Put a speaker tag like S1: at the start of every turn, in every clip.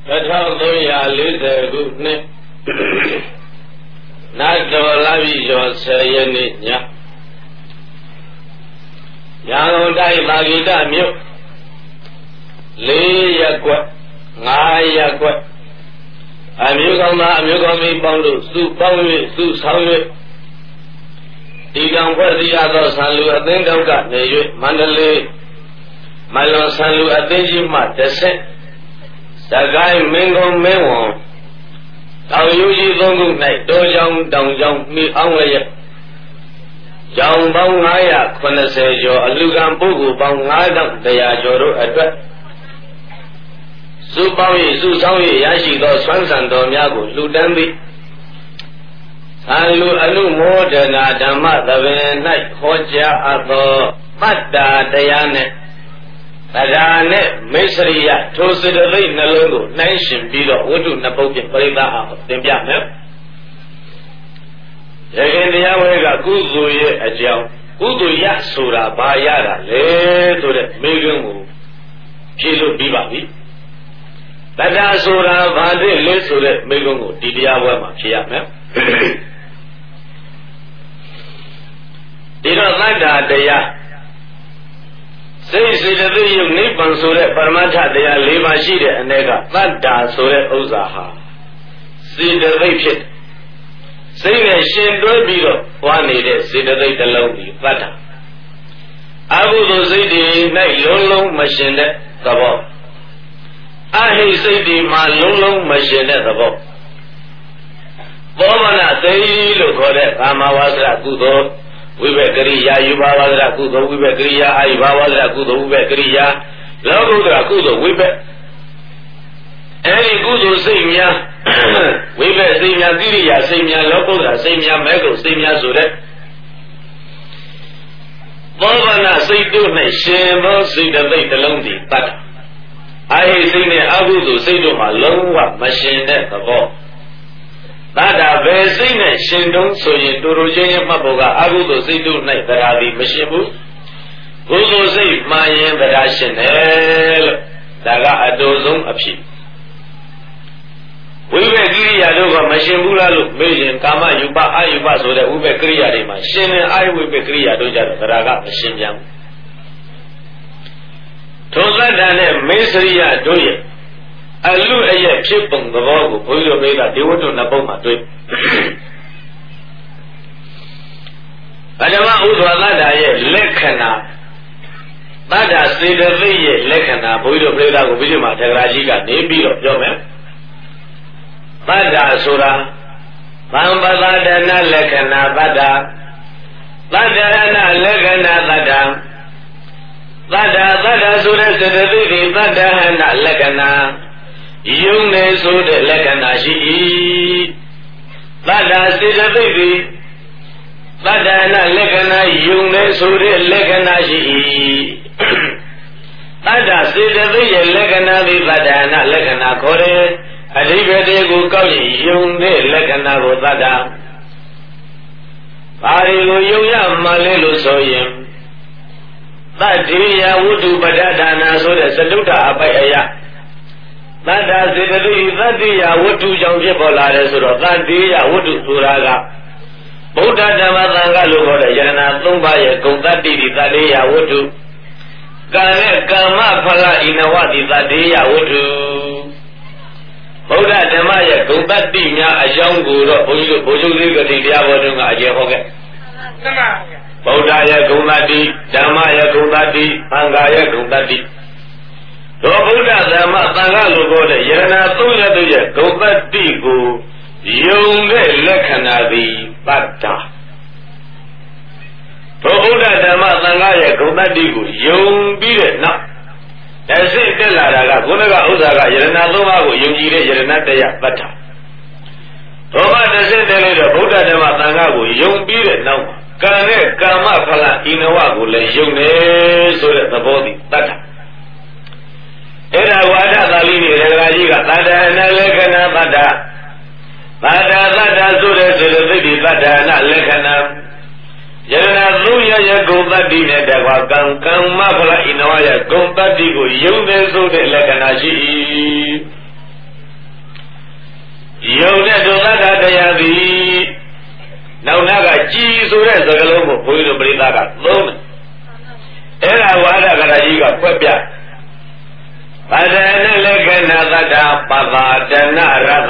S1: 1340ခုနှစ်နတ်တော်လာပြီကျော်10ရက်နေ့ညရန်ကုန်တိုင်းသာဂိတမြို့4ရပ်ကွက်5ရပ်ကွက်အမျိုးကောင်းသားအမျိုးကောင်းမီးပေါင်းတို့စုပေါင်း၍စုဆောင်၍ဒီကံဖွဲ့စည်းရသောဆံလူအသင်းတော်ကနေ၍မန္တလေးမလွန်ဆံလူအသင်းကြီးမှတစ်ဆက်စကိုင်းမင်းကုန်းမင်းဝန်တောင်ယူကြီးသုံးခု၌တောကြောင်တောင်ကြောင်မိအောင်လျက်ကြောင်ပေါင်း980ကျော်အလူကံပုဂ္ဂိုလ်ပေါင်း9100ကျော်တို့အတွက်စုပေါင်း၍စုဆောင်၍ရရှိသောဆွမ်းဆံတော်များကိုလှူဒန်းပြီးဆံလူအနုမောဒနာဓမ္မသဘင်၌ဟောကြားအပ်သောပတ္တာတရားနှင့်တရားနဲ့မိတ်ဆွေရထိုစေတသိက်နှလုံးကိုနှိုင်းရှင်ပြီးတော့ဝတ္ထုနှစ်ပုဒ်ဖြင့်ပရိသတ်အားသင်ပြမယ်။ရခင်တရားဝဲကကုသိုလ်ရဲ့အကြောင်းကုသိုလ်ရဆိုတာဘာရတာလဲဆိုတဲ့မိဂုံးကိုဖြေလို့ပြီးပါပြီ။တရားဆိုတာဘာလဲလဲဆိုတဲ့မိဂုံးကိုဒီတရားဝဲမှာဖြေရမယ်။ဒီတော့သတ္တာတရားစိတ်စေတသိက်ယုတ်နိဗ္ဗာန်ဆိုတဲ့ပရမတ္ထတရား၄ပါးရှိတဲ့အနေကသတ္တာဆိုတဲ့ဥစ္စာဟာစေတသိက်ဖြစ်စိတ်နဲ့ရှင်တွဲပြီးတော့ပွားနေတဲ့စေတသိက်တစ်လုံးဒီသတ္တာအကုသိုလ်စိတ်တွေ၌လုံးလုံးမရှင်တဲ့သဘောအဟိစိတ်တွေမှာလုံးလုံးမရှင်တဲ့သဘောသောမနသိလို့ခေါ်တဲ့ကာမဝါစရကုသိုလ်ဝိဘက်ကရိယာယူဘာဝဒရာကုသိုလ်ဝိဘက်ကရိယာအာယုဘာဝဒရာကုသိုလ်ဝိဘက်ကရိယာလောကုတ္တရာကုသိုလ်ဝိဘက်အဲဒီကုသိုလ်စိတ်များဝိဘက်စိတ်များကိရိယာစိတ်များလောကုတ္တရာစိတ်များမဲကုတ်စိတ်များဆိုတဲ့သောဗနာစိတ်တို့၌ရှင်သောစိတ်တစ်သိက်တစ်လုံးတည်တတ်အာဟိစိတ်နဲ့အကုသိုလ်စိတ်တို့မှာလုံးဝမရှင်တဲ့သဘောသတ္တာဘယ်စိတ်နဲ့ရှင်တုံးဆိုရင်တူတူချင်းချင်းမှတ်ဖို့ကအကုသိုလ်စိတ်တို့၌တရားသည်မရှင်ဘူးကုသိုလ်စိတ်မှန်ရင်တရားရှင်တယ်လို့ဒါကအတူဆုံးအဖြစ်ဝိဘက်ကိရိယာတို့ကမရှင်ဘူးလားလို့မေးရင်ကာမယူပအာယူပဆိုတဲ့ဝိဘက်ကိရိယာတွေမှာရှင်တဲ့အာယဝိဘက်ကိရိယာတို့ကြတော့တရားကမရှင်ပြန်ဘူးထိုသတ္တနဲ့မေစရိယတို့ရဲ့အလူအရဲ့ဖြစ်ပုံသဘောကိုဘုန်းကြီးတို့တွေကဒေဝတ္ထုနှစ်ပုဒ်မှာတွေ့ပထမဥစွာသတ္တရဲ့လက္ခဏာသတ္တစေတသိက်ရဲ့လက္ခဏာဘုန်းကြီးတို့ပြိဿကိုပြီးမှသက္ကရာကြီးကနေပြီးတော့ပြောမယ်သတ္တဆိုတာသံပသတနာလက္ခဏာသတ္တသတ္တနာလက္ခဏာသတ္တသတ္တဆိုတဲ့စေတသိက်ဒီသတ္တဟနာလက္ခဏာယုံနေဆိုတဲ့လက္ခဏာရှိ၏သတ္တစေတသိက်သည်သတ္တနာလက္ခဏာယုံနေဆိုတဲ့လက္ခဏာရှိ၏သတ္တစေတသိက်ရဲ့လက္ခဏာသည်သတ္တနာလက္ခဏာခေါ်တယ်အဓိပ္ပာယ်ကိုကောက်ရင်ယုံတဲ့လက္ခဏာကိုသတ္တဘာတွေကိုယုံရမှလဲလို့ဆိုရင်သတ္တိယဝတ္ထုပဋ္ဌာနာဆိုတဲ့သတုတ္တအပိုက်အရာသတ္တစေတသိက်သတ္တိယဝတ္ထုကြောင့်ဖြစ်ပေါ်လာတယ်ဆိုတော့သတ္တိယဝတ္ထုဆိုတာကဗုဒ္ဓဓမ္မသံဃာလို့ခေါ်တဲ့ယရဏ၃ပါးရဲ့ဂုဏ်တတ္တိဒီသတ္တိယဝတ္ထုကံနဲ့ကမ္မဖလဣနဝတိသတ္တိယဝတ္ထုဗုဒ္ဓဓမ္မရဲ့ဂုဏ်တတ္တိများအကြောင်းကိုတော့ဘုန်းကြီးတို့ဘုရားလေးကတိတရားပေါ်တုန်းကအကျေဟောခဲ့ဗုဒ္ဓရဲ့ဂုဏ်တတ္တိဓမ္မရဲ့ဂုဏ်တတ္တိသံဃာရဲ့ဂုဏ်တတ္တိသောဗုဒ္ဓဓမ္မသံဃာလို့ခေါ်တဲ့ယရဏသုံးရတို့ရဲ့ဂုဏ်တတ္တိကိုယုံတဲ့လက္ခဏာသည်ပတ္တာသောဗုဒ္ဓဓမ္မသံဃာရဲ့ဂုဏ်တတ္တိကိုယုံပြီးတဲ့နောက်တစိတ်တက်လာတာကခုနကဥစ္စာကယရဏသုံးပါးကိုယုံကြည်တဲ့ယရဏတရားပတ္တာသောမတစိတ်တက်လို့တော့ဗုဒ္ဓဓမ္မသံဃာကိုယုံပြီးတဲ့နောက်ကံနဲ့ကမ္မဖလဣနဝကိုလည်းယုံတယ်ဆိုတဲ့သဘောသည်တတ္တာအဲ့ဒါဝါဒသာလိနေရဂရာကြီးကသတ္တနာလက္ခဏာသတ္တဆိုတဲ့စေတသိက်ဒီသတ္တနာလက္ခဏာယရဏသုံးရရဲ့ဂုဏ်တတ္တိနဲ့တကွာကံကမ္မဖလဣနဝရဲ့ဂုဏ်တတ္တိကိုယုံတယ်ဆိုတဲ့လက္ခဏာရှိ၏ဆိုတဲ့စကားလုံးကိုဘုန်းကြီးတို့ပြိဿကသုံးတယ်အဲ့ဒါဝါဒကရာကြီးကဖွက်ပြပဒနလက္ခဏာသတ္တပပါဒနာရတ္တ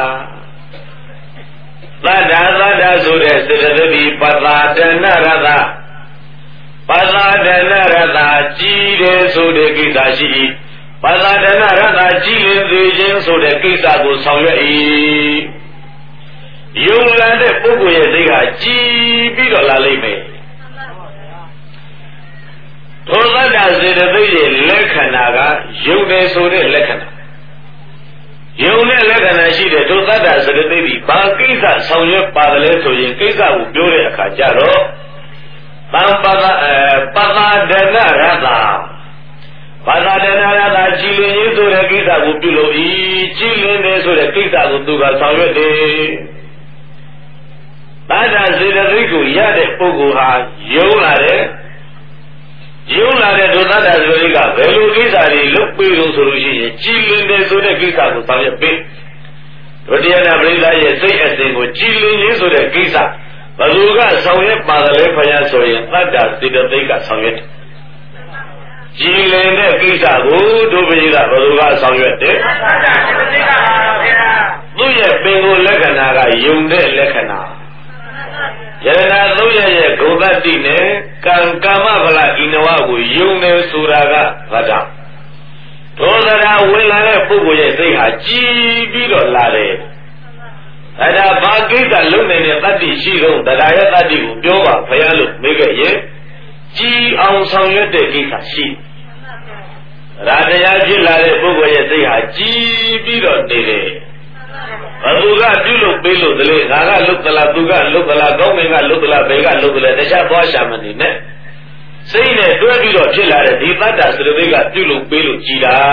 S1: သတ္တဆိုတဲ့စေတသိက်ပပါဒနာရတ္တပပါဒနာရတ္တကြီးတယ်ဆိုတဲ့ကိစ္စရှိ၏ပပါဒနာရတ္တကြီးလင်သေးခြင်းဆိုတဲ့ကိစ္စကိုဆောင်ရွက်၏ယုံလာတဲ့ပုဂ္ဂိုလ်ရဲ့စိတ်ဟာကြည်ပြီးတော့လာလိမ့်မယ်သောသတ္တစေတသိက်ရဲ့လက္ခဏာကယုံတယ်ဆိုတဲ့လက္ခဏာယုံတဲ့လက္ခဏာရှိတဲ့သောသတ္တစေတသိက်ဒီဘာကိစ္စဆောင်ရွက်ပါတယ်လဲဆိုရင်ကိစ္စကိုပြောတဲ့အခါကျတော့သံပသာဒနာရတ္တဘာသာဒနာရတ္တကြည်လင်ရေးဆိုတဲ့ကိစ္စကိုပြုလို့ဤကြည်လင်တယ်ဆိုတဲ့ကိစ္စကိုသူကဆောင်ရွက်တယ်သာဓစေတသိက်ကိုရတဲ့ပုဂ္ဂိုလ်ဟာယုံလာတဲ့ဒုသတ္တစေတသိက်ကဘယ်လိုကိစ္စတွေလုပ်ပြီးလို့ဆိုလို့ရှိရင်ကြည်လင်တယ်ဆိုတဲ့ကိစ္စကိုဆောင်ရွက်ပေးဒုတိယနာပရိသတ်ရဲ့စိတ်အစဉ်ကိုကြည်လင်ရေးဆိုတဲ့ကိစ္စဘယ်သူကဆောင်ရွက်ပါတယ်လဲဖယားဆိုရင်သတ္တစေတသိက်ကဆောင်ရွက်တယ်ကြည်လင်တဲ့ကိစ္စကိုဒုပရိသတ်ဘယ်သူကဆောင်ရွက်တယ်သူ့ရဲ့ပင်ကိုလက္ခဏာကယုံတဲ့လက္ခဏာယရဏသုံးရဲ့ဂုဏ်တတ္တိနဲ့ကံကာမဗလာဤနဝကိုယုံနေဆိုတာကဘာကြောင့်ဒေါသရာဝင်လာတဲ့ပုဂ္ဂိုလ်ရဲ့စိတ်ဟာကြည်ပြီးတော့လာတယ်အဲဒါဘာကိစ္စလုံးနေတဲ့တတ္တိရှိတော့တရားရဲ့တတ္တိကိုပြောပါဖယားလို့မေးခဲ့ရင်ကြည်အောင်ဆောင်ရွက်တဲ့ကိစ္စရှိရာတရားဖြစ်လာတဲ့ပုဂ္ဂိုလ်ရဲ့စိတ်ဟာကြည်ပြီးတော့နေတယ်ဘသူကပြုလို့ပေးလို့တလေငါကလုတ်သလားသူကလုတ်သလားကောင်းမင်းကလုတ်သလားဘယ်ကလုတ်သလဲတခြားသွားရှာမနေနဲ့စိတ်နဲ့တွဲပြီးတော့ဖြစ်လာတဲ့ဒီတတ္တစရသိကပြုလို့ပေးလို့ကြည်တာ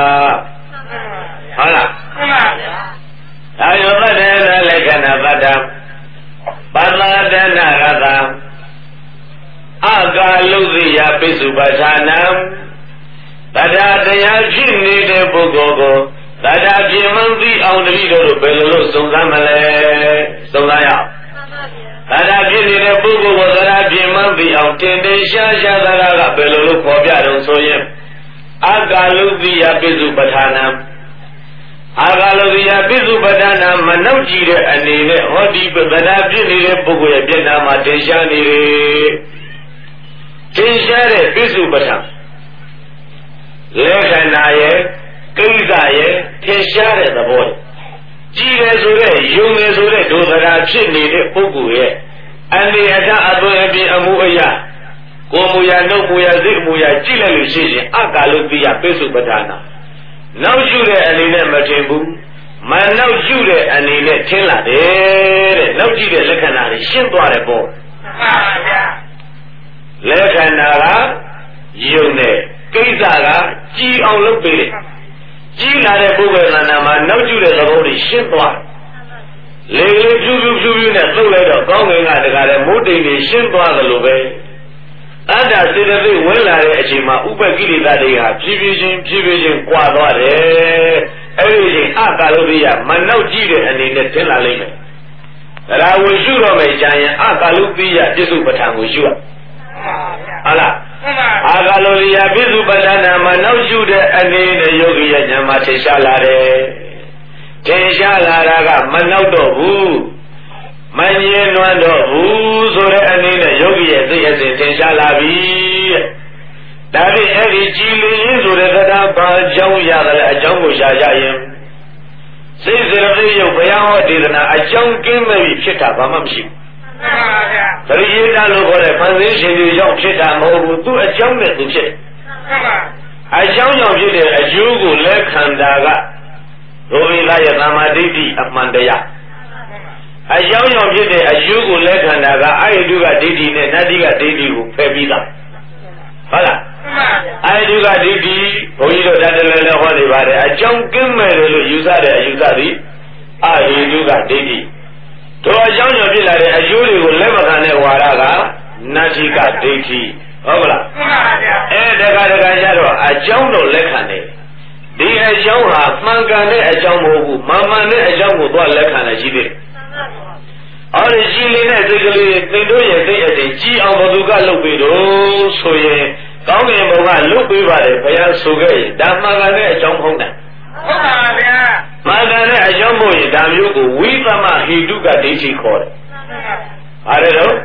S1: ဟုတ်လားမှန်ပါဗျာဒါယောတ္တဒေနလက္ခဏာပတ္တပတ္တဒနာရတံအကာလုသိယပိစုပဋ္ဌာနံတရားဖြစ်နေတဲ့ပုဂ္ဂိုလ်ကိုတရားပြင်းမှန်းသိအောင်တတိတော်တို့ဘယ်လိုလုပ်စုံစမ်းမလဲစုံစမ်းရအောင်တရားဖြစ်နေတဲ့ပုဂ္ဂိုလ်ကိုတရားပြင်းမှန်းသိအောင်တင်တင်ရှားရှားတရားကဘယ်လိုလုပ်ပေါ်ပြတော့ဆိုရင်အာဂါလုတိယပိစုပဋ္ဌာနံအာဂါလုတိယပိစုပဋ္ဌာနံမနှောက်ကြည့်တဲ့အနေနဲ့ဟောဒီတရားဖြစ်နေတဲ့ပုဂ္ဂိုလ်ရဲ့မျက်နှာမှာတင်ရှားနေတယ်တင်ရှားတဲ့ပိစုပဋ္ဌာန်လက္ခဏာရဲ့ကိစ္စရဲ့ထင်ရှားတဲ့သဘောကြည်တယ်ဆိုတဲ့ယုံတယ်ဆိုတဲ့ဒုသရာဖြစ်နေတဲ့ပုဂ္ဂိုလ်ရဲ့အနေအထားအသွင်အပြင်အမှုအရာကိုယ်မူရာနှုတ်မူရာစိတ်မူရာကြည့်လိုက်လို့ရှိရင်အကာလုတိယပိစုပဋ္ဌာနာနောက်ကျတဲ့အနေနဲ့မထင်ဘူးမနောက်ကျတဲ့အနေနဲ့ထင်လာတယ်တဲ့နောက်ကြည့်တဲ့လက္ခဏာတွေရှင်းသွားတယ်ပေါ့မှန်ပါဗျာလက္ခဏာကယုံတယ်ကိစ္စကကြည်အောင်လုပ်ပေးတယ်ကြီးလာတဲ့ပုဂ္ဂိုလ်နာမှာနောက်ကျတဲ့သဘောတွေရှင်းသွားလေလေဖြူဖြူနဲ့သုတ်လိုက်တော့ကောင်းကင်ကတကားတဲ့မိုးတိမ်တွေရှင်းသွားသလိုပဲအတ္တစေတသိက်ဝင်လာတဲ့အချိန်မှာဥပ္ပကိလေသာတွေဟာဖြည်းဖြည်းချင်းကွာသွားတယ်အဲ့ဒီချိန်အကာလုတိယမနောက်ကြည့်တဲ့အနေနဲ့ထင်လာလိမ့်မယ်ဒါကိုရှုတော့မယ်ကြာရင်အကာလုတိယပြစ္ဆုပဋ္ဌာန်ကိုရှုရဟုတ်လားအာဂါလိုရိယပိစုပဋ္ဌာနာမှာနောက်ရှုတဲ့အနေနဲ့ယောဂီရဲ့ဉာဏ်မှာထင်ရှားလာတယ်ထင်ရှားလာတာကမနောက်တော့ဘူးမငြင်းနွမ်းတော့ဘူးဆိုတဲ့အနေနဲ့ယောဂီရဲ့သိအစဉ်ထင်ရှားလာပြီတဲ့ဒါဖြင့်အဲ့ဒီကြည်လင်ရင်ဆိုတဲ့တရားဘာကြောင့်ရတယ်လဲအကြောင်းကိုရှားကြရင်စိတ်စရတိယုတ်ဘုရားဟောဒေသနာအကြောင်းကင်းမဲ့ဖြစ်တာဘာမှမရှိဘူးသရိယတာလို့ခေါ်တဲ့ဖန်ဆင်းရှင်တွေကြောင့်ဖြစ်တာမဟုတ်ဘူးသူ့အကြောင်းနဲ့သူဖြစ်အကြောင်းကြောင့်ဖြစ်တဲ့အကျိုးကိုလက်ခံတာကဒုဝိသရဲ့သမ္မာဒိဋ္ဌိအမှန်တရားအကြောင်းကြောင့်ဖြစ်တဲ့အကျိုးကိုလက်ခံတာကအာယတုကဒိဋ္ဌိနဲ့နတ္တိကဒိဋ္ဌိကိုဖယ်ပြီးသားဟုတ်လားအာယတုကဒိဋ္ဌိဘုန်းကြီးတို့တတ်တယ်လည်းဟောနေပါတယ်အကြောင်းကင်းမဲ့တယ်လို့ယူဆတဲ့အယူဆသည်အာယတုကဒိဋ္ဌိတို့အကြောင်းကြောင့်ဖြစ်လာတဲ့အကျိုးတွေကိုလက်မခံတဲ့ဝါဒကနတ္တိကဒိဋ္ဌိဟုတ်ကလားမှန်ပါဗျာတခါကျတော့အကြောင်းတော့လက်ခံတယ်ဒီအကြောင်းဟာမှန်ကန်တဲ့အကြောင်းမဟုတ်ဘူးမှန်မှန်တဲ့အကြောင်းကိုသွားလက်ခံနေရှိသေးတယ်အော်ဒီကြီးလေးနဲ့စိတ်ကလေးသင်တို့ရဲ့စိတ်အစဉ်ကြီးအောင်ဘသူကလုပ်ပြီးတော့ဆိုရင်ကောင်းကင်ဘုံကလုပ်ပေးပါတယ်ဘုရားဆိုခဲ့ရင်ဒါမှန်ကန်တဲ့အကြောင်းဖုံးတာဟုတ်ပါဗျာမှန်ကန်တဲ့အကြောင်းမို့ရင်ဒါမျိုးကိုဝိသမဟိတုကဒိဋ္ဌိခေါ်တယ်အားရတော့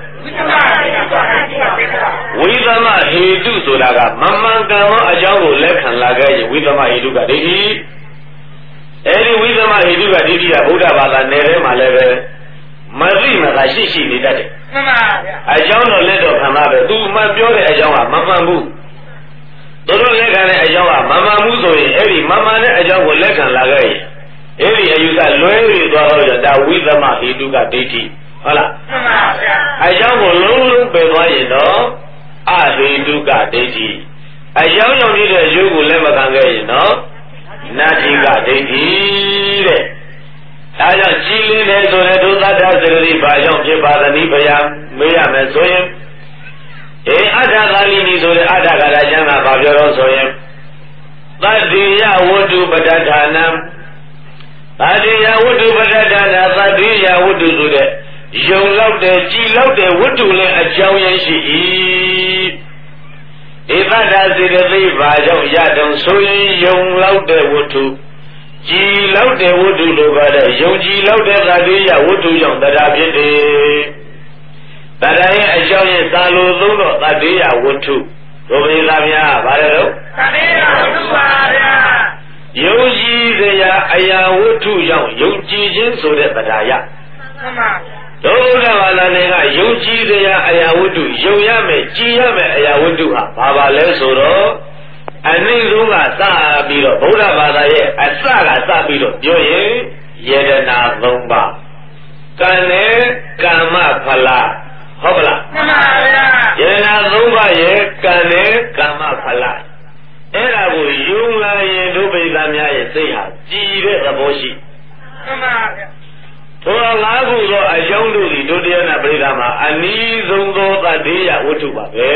S1: ဝိသမဟိတုဆိုတာကမမှန်ကန်သောအကြောင်းကိုလက်ခံလာခဲ့ရင်ဝိသမဟိတုကဒိဋ္ဌိအဲဒီဝိသမဟိတုကဒိဋ္ဌိကဗုဒ္ဓဘာသာနယ်ထဲမှာလည်းပဲမသိမသာရှိနေတတ်တယ်မှန်ပါဗျာအကြောင်းတော့လက်တော့ခံပါပဲသူမှပြောတဲ့အကြောင်းကမမှန်ဘူးသူတို့လက်ခံတဲ့အကြောင်းကမမှန်ဘူးဆိုရင်အဲ့ဒီမမှန်တဲ့အကြောင်းကိုလက်ခံလာခဲ့ရင်အဲ့ဒီအယူကလွဲပြီးသွားတော့ဒါဝိသမဟိတုကဒိဋ္ဌိဟုတ်လားမှန်ပါဗျာအကြောင်းကိုလုံးလုံးပယ်သွားရင်တော့အဟိတုကဒိဋ္ဌိအကြောင်းကြောင့်ဖြစ်တဲ့အကျိုးကိုလက်မခံခဲ့ရင်တော့နတ္ထိကဒိဋ္ဌိတဲ့ဒါကြောင့်ကြီးလင်းတယ်ဆိုတဲ့ဒုသတ္တစရတိဘာကြောင့်ဖြစ်ပါသနည်းဘုရားမေးရမယ်ဆိုရင်အဋ္ဌကာလိနီဆိုတဲ့အဋ္ဌကာရကျမ်းကဘာပြောတော့ဆိုရင်သတ္တိယဝတ္ထုပဋ္ဌာနံသတ္တိယဝတ္ထုပဋ္ဌာနသတ္တိယဝတ္ထုဆိုတဲ့ယုံလောက်တဲ့ကြည်လောက်တဲ့ဝတ္ထုလည်းအကြောင်းရင်းရှိ၏ဧသတ္တစေတသိက်ဘာကြောင့်ရတုံဆိုရင်ယုံလောက်တဲ့ဝတ္ထုကြည်လောက်တဲ့ဝတ္ထုလိုပါတဲ့ယုံကြည်လောက်တဲ့သတ္တိယဝတ္ထုကြောင့်တရားဖြစ်တယ်တရားရဲ့အကြောင်းရင်းသာလိုသုံးတော့သတ္တိယဝတ္ထုဒုပရိသများဗါတယ်လို့သတ္တိယဝတ္ထုပါဗျာယုံကြည်တရားအရာဝတ္ထုကြောင့်ယုံကြည်ခြင်းဆိုတဲ့တရားရမှန်ပါဒုက္ခဘာသာနဲ့ကယုံကြည်တရားအရာဝတ္ထုယုံရမယ်ကြည်ရမယ်အရာဝတ္ထုဟာဘာပါလဲဆိုတော့အနည်းဆုံးကစပြီးတော့ဗုဒ္ဓဘာသာရဲ့အစကစပြီးတော့ပြောရင်ယတနာ၃ပါးကံနဲ့ကမ္မဖလားဟုတ်ကလားမှန်ပါဗျာယတနာ၃ပါးရဲ့ကံနဲ့ကမ္မဖလားအဲ့ဒါကိုယုံလာရင်ဒုပိသများရဲ့စိတ်ဟာကြည်တဲ့သဘောရှိမှန်ပါဗျာထို၅ခုသောအကြောင်းတို့သည်ဒုတိယနာပရိဒါမှာအနည်းဆုံးသောသတ္တိယဝတ္ထုပါပဲ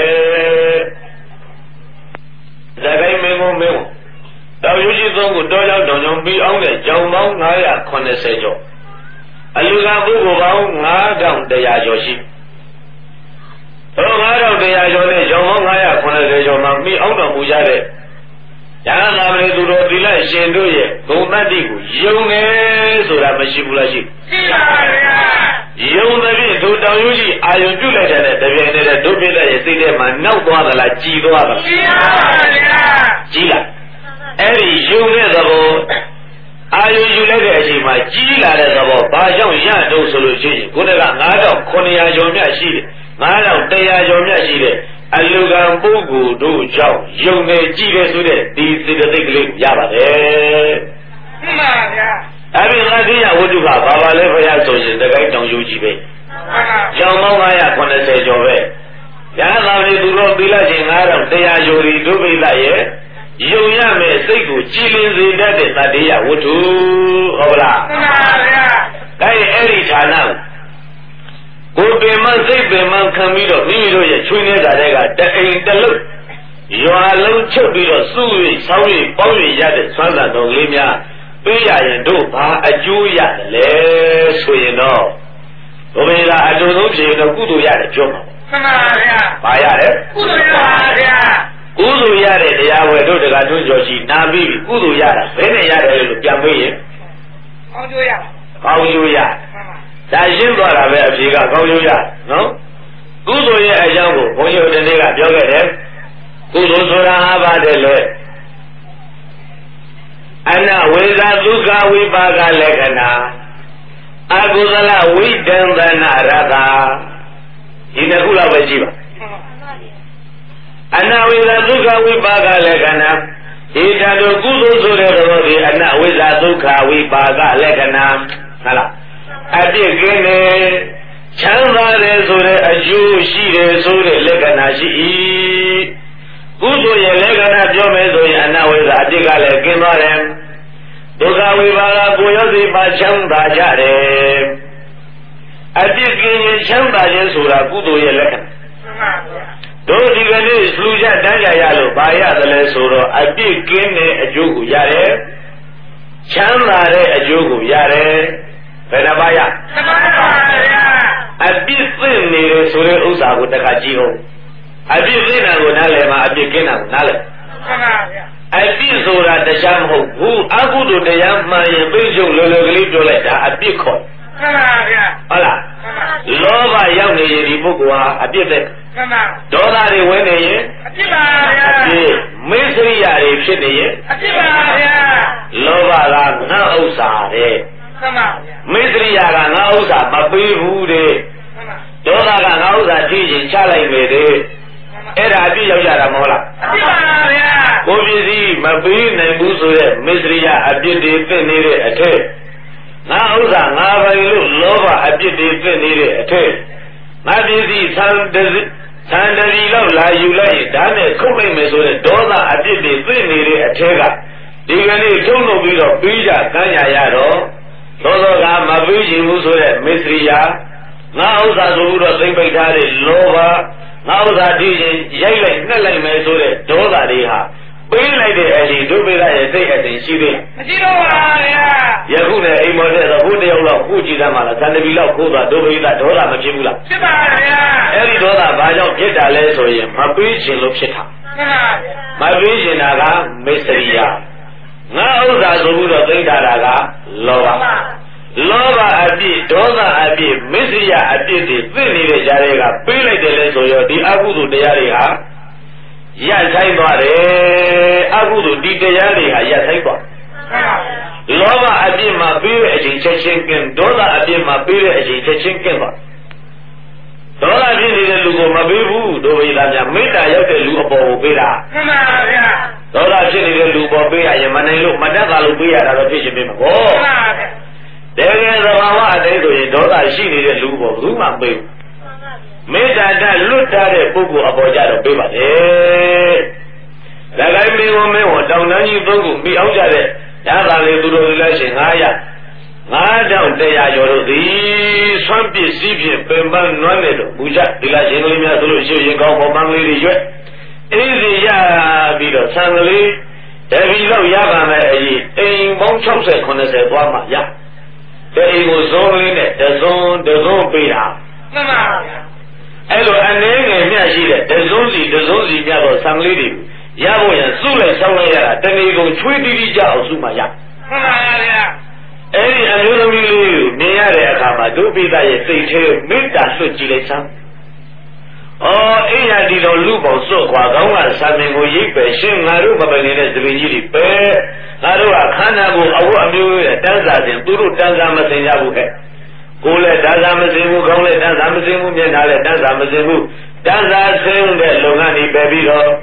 S1: ဇဂိုင်းမင်းကိုမင်းတော်ရုပ်ရှိသုံးကိုတောရောက်တောင်ကြောင့်ပြီးအောင်တဲ့ကြောင်ပေါင်း980ကျော်အလူကပုဂ္ဂိုလ်ပေါင်း9100ကျော်ရှိသော9100ကျော်နဲ့ကြောင်ပေါင်း980ကျော်မှာပြီးအောင်တော်မူကြတဲ့ဉာဏ်သာမဏေသူတော်သီလရှင်တို့ရဲ့ဂုဏ်တတ္တိကိုယုံတယ်ဆိုတာမရှိဘူးလားရှိပါဗျာယုံတဲ့ဖြင့်ဒုတောင်ရုပ်ရှိအာယုံပြုလိုက်တဲ့တပြိုင်တည်းဒုပိဋကရဲ့စိတ်ထဲမှာနောက်သွားသလားကြည်သွားသလားကြည်ပါဗျာကြည်လားအဲ့ဒီယုံတဲ့သဘောအာယုံယူလိုက်တဲ့အချိန်မှာကြီးလာတဲ့သဘောဘာကြောင့်ရတော့ဆိုလို့ရှိရင်ကိုယ်က9900ကျော်မြတ်ရှိတယ်9100ကျော်မြတ်ရှိတယ်အလူကံပုဂ္ဂိုလ်တို့ကြောင့်ယုံနေကြည့်တယ်ဆိုတဲ့ဒီစေတသိက်ကလေးရပါတယ်မှန်ပါဗျာအဲ့ဒီသတိယဝတ္ထုကဘာပါလဲဘုရားဆိုရင်တကိုင်းတောင်ယူကြည့်ပဲကျောင်းပေါင်း980ကျော်ပဲရဟန်းသာမဏေသူတော်သီလရှင်9100ကျော်ဒီဒုပိဋကရဲ့ယုံရမယ်စိတ်ကိုကြည်လင်စေတတ်တဲ့သတိယဝတ္ထုဟုတ်လားမှန်ပါဗျာဒါရဲ့အဲ့ဒီဌာနကိုယ်ပင်မစိတ်ပင်မခံပြီးတော့မိမိတို့ရဲ့ချွေးနေတာတွေကတအိမ်တလုံးရွာလုံးချုပ်ပြီးတော့စု၍ဆောင်း၍ပေါင်း၍ရတဲ့ဆွမ်းသာတော်လေးများပေးရရင်တို့ဘာအကျိုးရတယ်လဲဆိုရင်တော့ဘုရားအတူဆုံးဖြေတော့ကုသိုလ်ရတယ်ပြောမှာမှန်ပါဗျာဘာရတယ်ကုသိုလ်ရပါဗျာကုသိုလ်ရတဲ့တရားဝယ်တို့တကတွန်းကြော်ရှိနာပြီးပြီကုသိုလ်ရတာဘယ်နဲ့ရတယ်လို့ပြန်မေးရင်ကောင်းကျိုးရကောင်းကျိုးရဒါရှင်းသွားတာပဲအဖြေကကောင်းကျိုးရနော်ကုသိုလ်ရဲ့အကြောင်းကိုဘုန်းကြီးတို့ဒီနေ့ကပြောခဲ့တယ်ကုသိုလ်ဆိုတာဟာပါတယ်လေအနဝေဇာဒုက္ခဝိပါကလက္ခဏာအကုသလဝိတံသနာရတာဒီတစ်ခုလောက်ပဲကြည့်ပါအနဝေဇာဒုက္ခဝိပါကလက္ခဏာဒီတတို့ကုသိုလ်ဆိုတဲ့တော်ဒီအနဝေဇာဒုက္ခဝိပါကလက္ခဏာဟုတ်လားအပြစ်ကင်းတယ်ချမ်းသာတယ်ဆိုတဲ့အကျိုးရှိတယ်ဆိုတဲ့လက္ခဏာရှိ၏ကုသိုလ်ရဲ့လက္ခဏာပြောမယ်ဆိုရင်အနဝေဇာအပြစ်ကလည်းကင်းသွားတယ်ဒုက္ခဝိပါကကိုယ်ရောစိပါချမ်းသာကြတယ်အပြစ်ကင်းရင်ချမ်းသာခြင်းဆိုတာကုသိုလ်ရဲ့လက္ခဏာတို့ဒီကနေ့လူကြတန်းကြရလို့ဘာရတယ်လဲဆိုတော့အပြစ်ကင်းတဲ့အကျိုးကိုရတယ်ချမ်းသာတဲ့အကျိုးကိုရတယ်ဘယ်နှပါးရနှပါးပါဗျာပြစ်သိနေတယ်ဆိုတဲ့ဥစ္စာကိုတခါကြည့်အောင်အပြစ်သိတာကိုနားလည်မှာအပြစ်ကင်းတာကိုနားလည်
S2: မှန်ပါဗျာ
S1: အပြစ်ဆိုတာတရားမဟုတ်ဘူးအကုသိုလ်တရားမှန်ရင်ပြည့်စုံလောလောကလေးပြောလိုက်တာအပြစ်ခေါ်
S2: မှန်ပါဗျာ
S1: ဟုတ်လားလောဘရောက်နေရင်ဒီပုဂ္ဂိုလ်ဟာအပြစ်ပဲ
S2: မှန်ပါ
S1: ဒေါသတွေဝင်နေရင်
S2: အပြစ်ပါဗျာ
S1: အပြစ်မေ့စရိယာတွေဖြစ်နေရင်
S2: အပြစ်ပါဗျာ
S1: လောဘကငါဥစ္စာတဲ့
S2: မှန်ပါဗျာ
S1: မေ့စရိယာကငါဥစ္စာမပေးဘူးတဲ့ဒေါသကငါဥစ္စာကြည့်ရင်ချလိုက်မယ်တဲ့အဲ့ဒါအပြစ်ရောက်ကြတာမဟုတ်လား
S2: အပြစ်ပါဗျာ
S1: ကိုပစ္စည်းမပေးနိုင်ဘူးဆိုတဲ့မေ့စရိယာအပြစ်တွေသိနေတဲ့အထက်ငါဥစ္စာငါပိုင်လို့လောဘအပြစ်တွေသိနေတဲ့အထက်ငါပစ္စည်းသံတရီလောက်လာယူလိုက်ရင်ဒါနဲ့ခုတ်လိုက်မယ်ဆိုတဲ့ဒေါသအပြစ်တွေသိနေတဲ့အထက်ကဒီကနေ့ထုံးလုပ်ပြီးတော့ပြီးကြကမ်းရတော့သောသောကမပေးချင်ဘူးဆိုတဲ့မေစရိယာငါဥစ္စာဆိုပြီးတော့သိမ့်ပိတ်ထားတဲ့လောဘငါဥစ္စာတည်ရင်ရိုက်လိုက်နှက်လိုက်မယ်ဆိုတဲ့ဒေါသတွေဟာပေးလိုက်တဲ့အချိန်ဒုပိကရဲ့စိတ်အစဉ်ရှိသေး
S2: မရှိတော့ပါဗျာ
S1: ယခုနဲ့အိမ်မော်တဲ့ဘုတယောက်လောက်ခုကြည့်သမ်းပါလားသန္တပီလောက်ခိုးသွားဒုပိကဒေါသမဖြစ်ဘူးလား
S2: ဖြစ်ပါဗျာ
S1: အဲ့ဒီဒေါသဘာကြောင့်ဖြစ်တာလဲဆိုရင်မပေးခြင်းလို့ဖြစ်တာ
S2: မှန်ပါဗျာ
S1: မပေးခြင်းတာကမေစရိယာငါဥစ္စာဆိုပြီးတော့သိထားတာကလောဘလောဘအပြည့်ဒေါသအပြည့်မေစရိယာအပြည့်တွေသိနေတဲ့ကြားတွေကပေးလိုက်တယ်လဲဆိုရောဒီအကုသိုလ်တရားတွေဟာရပ်ဆိုင်သွားတယ်အကုသိုလ်ဒီတရားတွေဟာရပ်ဆိုင်သွားလောဘအပြစ်မှာပေးတဲ့အချိန်ချက်ချင်းကင်းဒေါသအပြစ်မှာပေးတဲ့အချိန်ချက်ချင်းကင်းသွားဒေါသဖြစ်နေတဲ့လူကိုမပေးဘူးဒုဝိဒါများမေတ္တာရောက်တဲ့လူအပေါ်ကိုပေးတာ
S2: မှန်ပါဗျာ
S1: ဒေါသဖြစ်နေတဲ့လူပေါ်ပေးရရင်မနိုင်လို့မတတ်တာလို့ပေးရတာတော့ဖြစ်ရှင်ပေးမှာပေါ့
S2: မှန်ပါဗျာ
S1: တကယ်သဘာဝအတိုင်းဆိုရင်ဒေါသရှိနေတဲ့လူပေါ်ဘူးမှပေးမေတ္တာတလွတ်ထားတဲ့ပုဂ္ဂိုလ်အပေါ်ကြတော့ပေးပါလေ။ဒါကိုင်းမင်းဝမင်းဝတောင်တန်းကြီးပုဂ္ဂိုလ်ပြီးအောင်ကြတဲ့ဒါသာလေသူတို့လည်းရှင်900ကျော်တို့သည်ဆွမ်းပစ္စည်းဖြင့်ပင်ပန်းနွမ်းနေတော့ဘူချဒီလားရှင်ကလေးများဆိုလို့ရှိရင်ကောင်းပေါ်ပန်းကလေးတွေရွက်အေးစီရပြီးတော့ဆံကလေးတပီတော့ရပါမယ်အကြီးအိမ်ပေါင်း60 90သွားမှရတဲ့အိမ်ကိုဇုံးလေးနဲ့တစုံပေးတာ
S2: မှန်ပါဗျာ
S1: အဲ့လိုအနေငယ်မြတ်ရှိတဲ့တစုံစီမြတ်တော့ဆံကလေးတွေရဖို့ရစုလိုက်ဆောင်းလိုက်ရတာတဏီကုံချွေးတိတိကြအောင်စုမှရ
S2: မှန်ပါဗျာ
S1: အဲ့ဒီအမျိုးသမီးလေးကိုမြင်ရတဲ့အခါမှာဒုပိသရဲ့စိတ်ထဲမေတ္တာလွှတ်ကြည့်လိုက်စမ်းအိယာဒီတော်လူပေါစွတ်ခွာကောင်းကစာမင်ကိုရိပ်ပဲရှင်းငါတို့မပိုင်နေတဲ့သပင်ကြီးတွေပဲငါတို့ကခန္ဓာကိုအဝတ်အမျိုးရဲ့တန်းစာစဉ်သူတို့တန်းစာမစင်ကြဘူးခဲ့ကိုယ်လည်းတန်းစာမစင်ဘူးခေါင်းလည်းတန်းစာမစင်ဘူးမျက်နှာလည်းတန်းစာမစင်ဘူးတန်းစာစင်တဲ့လုပ်ငန်းတွေပဲပြီးတော့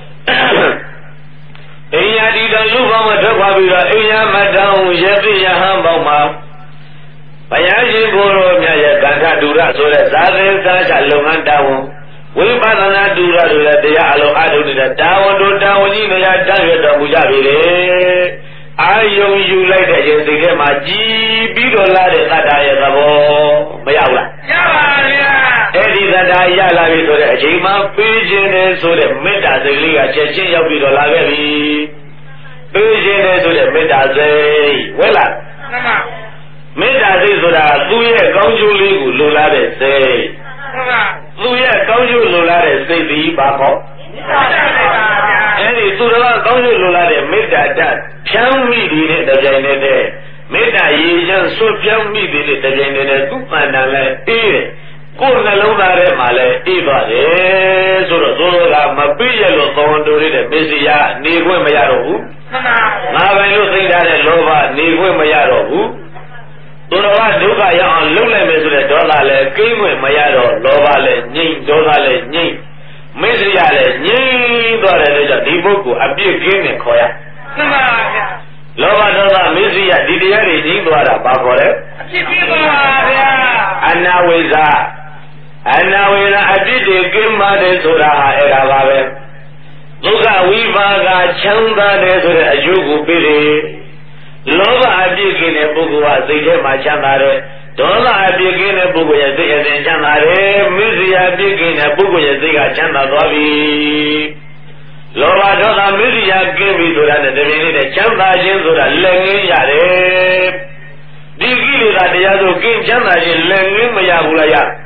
S1: အိယာဒီတော်လူပေါင်းမှာထွက်ခွာပြီးတော့အိယာမတောင်းရသိယဟန်ပေါင်းမှာဘုရားရှင်ကိုယ်တော်မြတ်ရဲ့ကန္ထဒုရဆိုတဲ့ဇာသင်္သာချလုပ်ငန်းတာဝန်ဝိပဿနာဒုရဆိုတဲ့တရားအလုံးအထုနေတဲ့တာဝန်တို့တာဝန်ကြီးများတတ်ရတော်မူကြပြီလေအာယုံယူလိုက်တဲ့ရင်စိတ်ထဲမှာကြည်ပြီးတော့လာတဲ့သတ္တရဲ့သဘောမရောက်လား
S2: ရပါဗျာ
S1: အဲ့ဒီသတ္တရလာပြီဆိုတဲ့အချိန်မှာပေးခြင်းနဲ့ဆိုတဲ့မေတ္တာစိတ်လေးကချက်ချင်းရောက်ပြီးတော့လာခဲ့ပြီပေးခြင်းနဲ့ဆိုတဲ့မေတ္တာစိတ်ဝဲလား
S2: မှန်ပါ
S1: မေတ္တာစိတ်ဆိုတာသူ့ရဲ့ကောင်းကျိုးလေးကိုလိုလားတဲ့စိတ်
S2: မှန်ပါ
S1: သူ့ရဲ့ကောင်းကျိုးလိုလားတဲ့စိတ်ဒီဘာပေါ့အဲ့ဒီသူတော်ကောင်းကျိုးလိုလားတဲ့မေတ္တာတတ်ဖြန်းမိတဲ့တပြိုင်တည်းမေတ္တာရည်ချမ်းဆွဖြန်းမိတဲ့တပြိုင်တည်းသူ့ပန္နလည်းအေးတယ်ကိုယ်နှလုံးသားထဲမှာလည်းအေးသွားတယ်ဆိုတော့သို့တော်ကမပြည့်ရလို့သောဝန်တူရတဲ့မေစီယာနေခွင့်မရတော့ဘူး
S2: မှန်ပါ
S1: ငါပိုင်လို့သိထားတဲ့လောဘနေခွင့်မရတော့ဘူးသူတော်ကဒုက္ခရောက်အောင်လုပ်လိုက်မယ်ဆိုတဲ့ဒေါသလည်းကိန်းခွင့်မရတော့လောဘလည်းငြိမ့်ဒေါသလည်းငြိမ့်မေစီယာလည်းငြိမ့်သွားတယ်လို့ကြောင့်ဒီပုဂ္ဂိုလ်အပြစ်ကင်းနဲ့ခေါ်ရ
S2: မှန်ပါဗျာ
S1: လောဘဒေါသမေစီယာဒီတရားတွေငြိမ့်သွားတာဘာခေါ်လဲ
S2: အပြစ်ကင်းပါဗျာ
S1: အနာဝိဇ္ဇာအနာဝိဇ္ဇာအပြစ်တွေကင်းပါတယ်ဆိုတာဟာအဲ့ဒါပါပဲဒုက္ခဝိပါကချမ်းသာတယ်ဆိုတဲ့အကျိုးကိုပေးတယ်လောဘအပြစ်ကင်းတဲ့ပုဂ္ဂိုလ်ကစိတ်ထဲမှာချမ်းသာတယ်ဒေါသအပြစ်ကင်းတဲ့ပုဂ္ဂိုလ်ရဲ့စိတ်အစဉ်ချမ်းသာတယ်မေစီယာအပြစ်ကင်းတဲ့ပုဂ္ဂိုလ်ရဲ့စိတ်ကချမ်းသာသွားပြီလောဘဒေါသမေစီယာကင်းပြီဆိုတာနဲ့တပြိုင်နက်တည်းချမ်းသာခြင်းဆိုတာလက်ငင်းရတယ်ဒီကိလေသာတရားဆိုကင်းချမ်းသာခြင်းလက်ငင်းမရဘူးလားရ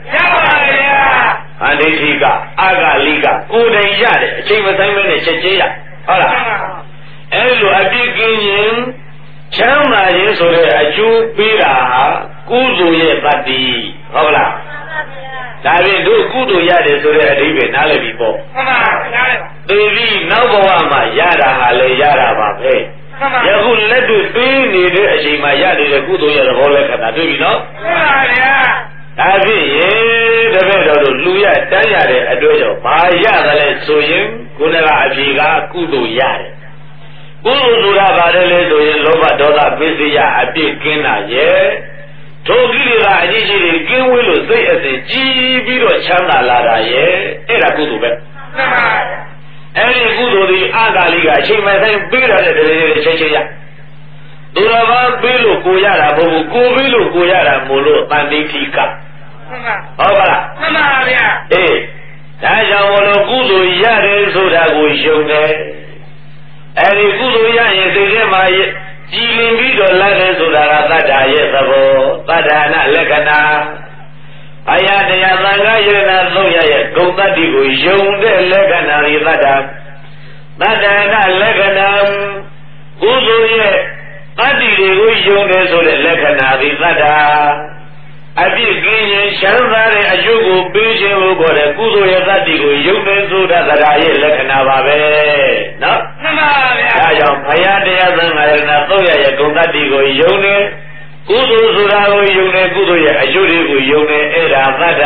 S2: ရပါဗျာ
S1: အန္တိတိကအဂါလိကကိုယ်တိုင်ရတယ်အချိန်မဆိုင်မဲနဲ့ချက်ချင်းရဟုတ်လားအဲ့လိုအပြစ်ကင်းရင်ချမ်းသာခြင်းဆိုတဲ့အကျိုးပေးတာဟာကုသိုလ်ရဲ့တတ္တိဟုတ်လားဒါဖြင့်တို့ကုသိုလ်ရတယ်ဆိုတဲ့အဓိပ္ပာယ်နားလည်ပြီပေါ့
S2: မှန်ပါနားလည်ပါ
S1: သေပြီးနောက်ဘဝမှာရတာဟာလည်းရတာပါပဲယခုလက်တွေ့ပေးနေတဲ့အချိန်မှာရနေတဲ့ကုသိုလ်ရဲ့သဘောလက္ခဏာတွေ့ပြီနော်
S2: မှန်ပါဗျာ
S1: ဒါဖြင့်ရေတပည့်တော်တို့လူရတန်းရတဲ့အတွက်ကြောင့်ဘာရတယ်လဲဆိုရင်ခုနကအဖြေကကုသိုလ်ရတယ်ကုသိုလ်ဆိုတာဘာလဲဆိုရင်လောဘဒေါသပိစိယအပြစ်ကင်းတာရဲ့ထိုကိလေသာအကြီးကြီးတွေကင်းဝေးလို့စိတ်အစဉ်ကြီးပြီးတော့ချမ်းသာလာတာရဲ့အဲ့ဒါကုသိုလ်ပဲ
S2: မှန်ပါ
S1: အဲ့ဒီကုသိုလ်ဒီအာဂါလိကအချိန်မှတိုင်းပေးရတဲ့တည်းချင်းချင်းရသူတော်ဘာပေးလို့ကိုရတာမဟုတ်ဘူးကိုပေးလို့ကိုရတာမို့လို့တန်တိတိကဟုတ်ပါလား
S2: မှန်ပါဗျာ
S1: အေးဒါကြောင့်မလို့ကုသိုလ်ရတယ်ဆိုတာကိုယုံတယ်အဲ့ဒီကုသိုလ်ရရင်စိတ်ထဲမှာကြည်လင်ပြီးတော့လာတယ်ဆိုတာကသတ္တရဲ့သဘောသတ္တနာလက္ခဏာအယတရားသံဃာယရဏသုံးရရဲ့ဂုဏ်တတ္တိကိုယုံတဲ့လက္ခဏာဤသတ္တသတ္တနာလက္ခဏာကုသိုလ်ရဲ့တတ္တိတွေကိုယုံတယ်ဆိုတဲ့လက္ခဏာဤသတ္တအပြစ်ကင်းရင်ချမ်းသာတဲ့အကျိုးကိုပေးခြင်းကိုခေါ်တဲ့ကုသိုလ်ရဲ့တတ္တိကိုယုံတယ်ဆိုတာသတ္တရဲ့လက္ခဏာပါပဲနော်
S2: မှန်ပါဗျာ
S1: ဒါကြောင့်ဘုရားတရားသံဃာယရဏသုံးရရဲ့ဂုဏ်တတ္တိကိုယုံတယ်ကုသိုလ်ဆိုတာကိုယုံတယ်ကုသိုလ်ရဲ့အကျိုးတွေကိုယုံတယ်အဲ့ဒါသတ္တ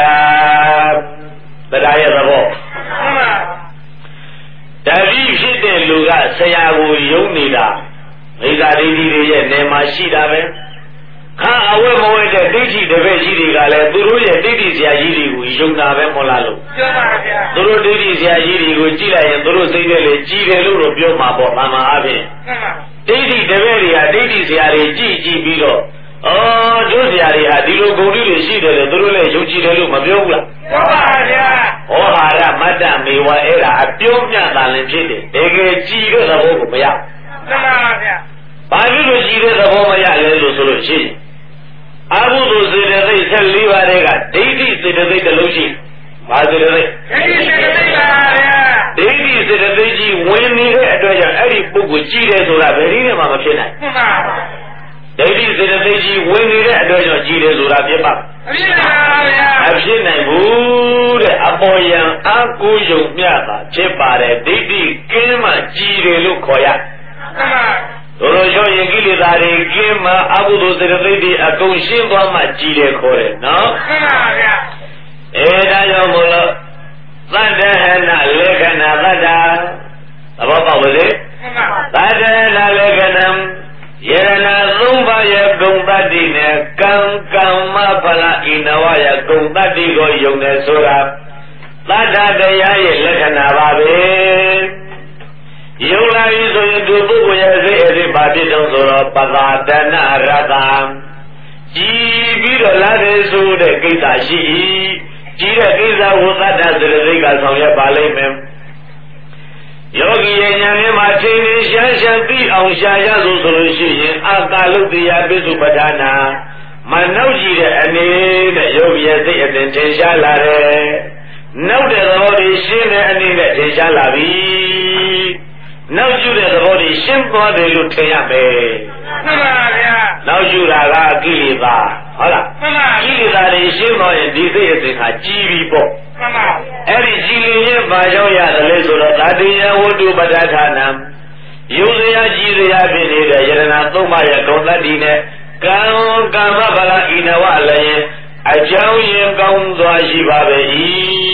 S1: ရဲ့သဘော
S2: မှန်ပါ
S1: တတိဖြစ်တဲ့လူကဆရာကိုယုံနေတာမိဂါဒိဋ္ဌိတွေရဲ့နေမှာရှိတာပဲခါအဝဲမဝဲတဲ့ဒိဋ္ဌိတပည့်ကြီးတွေကလည်းသူတို့ရဲ့ဒိဋ္ဌိဆရာကြီးတွေကိုယုံတာပဲမဟုတ်လားလို့
S2: ပြောပါဗျာ
S1: သူတို့ဒိဋ္ဌိဆရာကြီးတွေကိုကြည့်လိုက်ရင်သူတို့စိတ်ထဲလေကြီးတယ်လို့တော့ပြောမှာပေါ့မှန်ပါအပြင်
S2: မှန်ပါ
S1: ဒိဋ္ဌိတပည့်တွေကဒိဋ္ဌိဆရာတွေကြည့်ပြီးတော့တို့ဆရာတွေဟာဒီလိုဂုဏ်တွေရှိတယ်လေသူတို့လည်းယုံကြည်တယ်လို့မပြောဘူးလား
S2: ပြောပါဗျာ
S1: ဟောဟာရမတ္တမေဝအဲ့ဒါအပြုံးမြတ်တာလည်းဖြစ်တယ်တကယ်ကြည်တဲ့သဘောကိုမရ
S2: မှန်ပါဗျာ
S1: ဘာဖြစ်လို့ကြည်တဲ့သဘောမရလဲလို့ဆိုလို့ရှိရင်အဘုဒ္ဓစေတသိက်14ပါးတွေကဒိဋ္ဌိစေတသိက်တစ်လုံးရှိဘာစေတသိက်
S2: ဒိဋ္ဌိစေတသိက်ပါဗျာ
S1: ဒိဋ္ဌိစေတသိက်ကြီးဝင်နေတဲ့အတွက်ကြောင့်အဲ့ဒီပုဂ္ဂိုလ်ကြည်တယ်ဆိုတာဘယ်နည်းမှမဖြစ်နိုင်
S2: မှန်ပါ
S1: ဒိဋ္ဌိစေတသိက်ကြီးဝင်နေတဲ့အတွက်ကြောင့်ကြည်တယ်ဆိုတာဖြစ်ပါ
S2: မဖြစ်ပါဗျာ
S1: မဖြစ်နိုင်ဘူးတဲ့အပေါ်ယံအာကိုယုံမြတာဖြစ်ပါတယ်ဒိဋ္ဌိကင်းမှကြည်တယ်လို့ခေါ်ရ
S2: မှန်ပါ
S1: တို့ရောရင်ကိလေသာတွေကင်းမှအဘုဒ္ဓစေတသိက်တွေအကုန်ရှင်းသွားမှကြည်တယ်ခေါ်တယ်နော်
S2: မှန်ပါဗျာ
S1: ဒါကြောင့်မို့လို့သတ္တဟနာလေခဏသတ္တသဘောပေါက်ပါစေ
S2: မှန်ပါ
S1: သတ္တဟနာလေခဏယရဏသုံးပါးရဲ့ဂုဏ်တတ္တိနဲ့ကံကမ္မဖလဣနဝရဲ့ဂုဏ်တတ္တိကိုယုံတယ်ဆိုတာသတ္တတရားရဲ့လက္ခဏာပါပဲယုံလာပြီဆိုရင်ဒီပုဂ္ဂိုလ်ရဲ့စိတ်အစဉ်ပါဖြစ်တော့ဆိုတော့ပသာဒနာရတံကြည်ပြီးတော့လာတယ်ဆိုတဲ့ကိစ္စရှိကြည်တဲ့ကိစ္စဝသတ္တဆိုတဲ့စိတ်ကဆောင်ရွက်ပါလိမ့်မယ်ယောဂီရဲ့ဉာဏ်ထဲမှာထင်ထင်ရှားရှားသိအောင်ရှားရဆိုလို့ရှိရင်အာကာလုတ္တရာပိစုပဌာနာမနှောက်ကြည့်တဲ့အနေနဲ့ယောဂီရဲ့စိတ်အစဉ်ထင်ရှားလာတယ်နောက်တဲ့သဘောတွေရှင်းတဲ့အနေနဲ့ထင်ရှားလာပြီနောက်ကျတဲ့သဘောတွေရှင်းသွားတယ်လို့ထင်ရမယ်
S2: မှန်ပါဗျာ
S1: နောက်ကျတာကကိလေသာဟုတ်လား
S2: မှန်ပါ
S1: ကိလေသာတွေရှင်းသွားရင်ဒီစိတ်အစဉ်ဟာကြီးပြီပေါ့
S2: မှန်ပါ
S1: အဲ့ဒီကြည်လင်ရဲ့ဘာကြောင့်ရတယ်လဲဆိုတော့သာတိယဝတ္ထုပဋ္ဌာနံယုံစရာကြည်စရာဖြစ်နေတဲ့ယရဏသုံးပါးရဲ့ဂုဏ်တတ္တိနဲ့ကံကမ္မဗလာဣနဝလည်းအကြောင်းရင်ကောင်းစွာရှိပါပဲ၏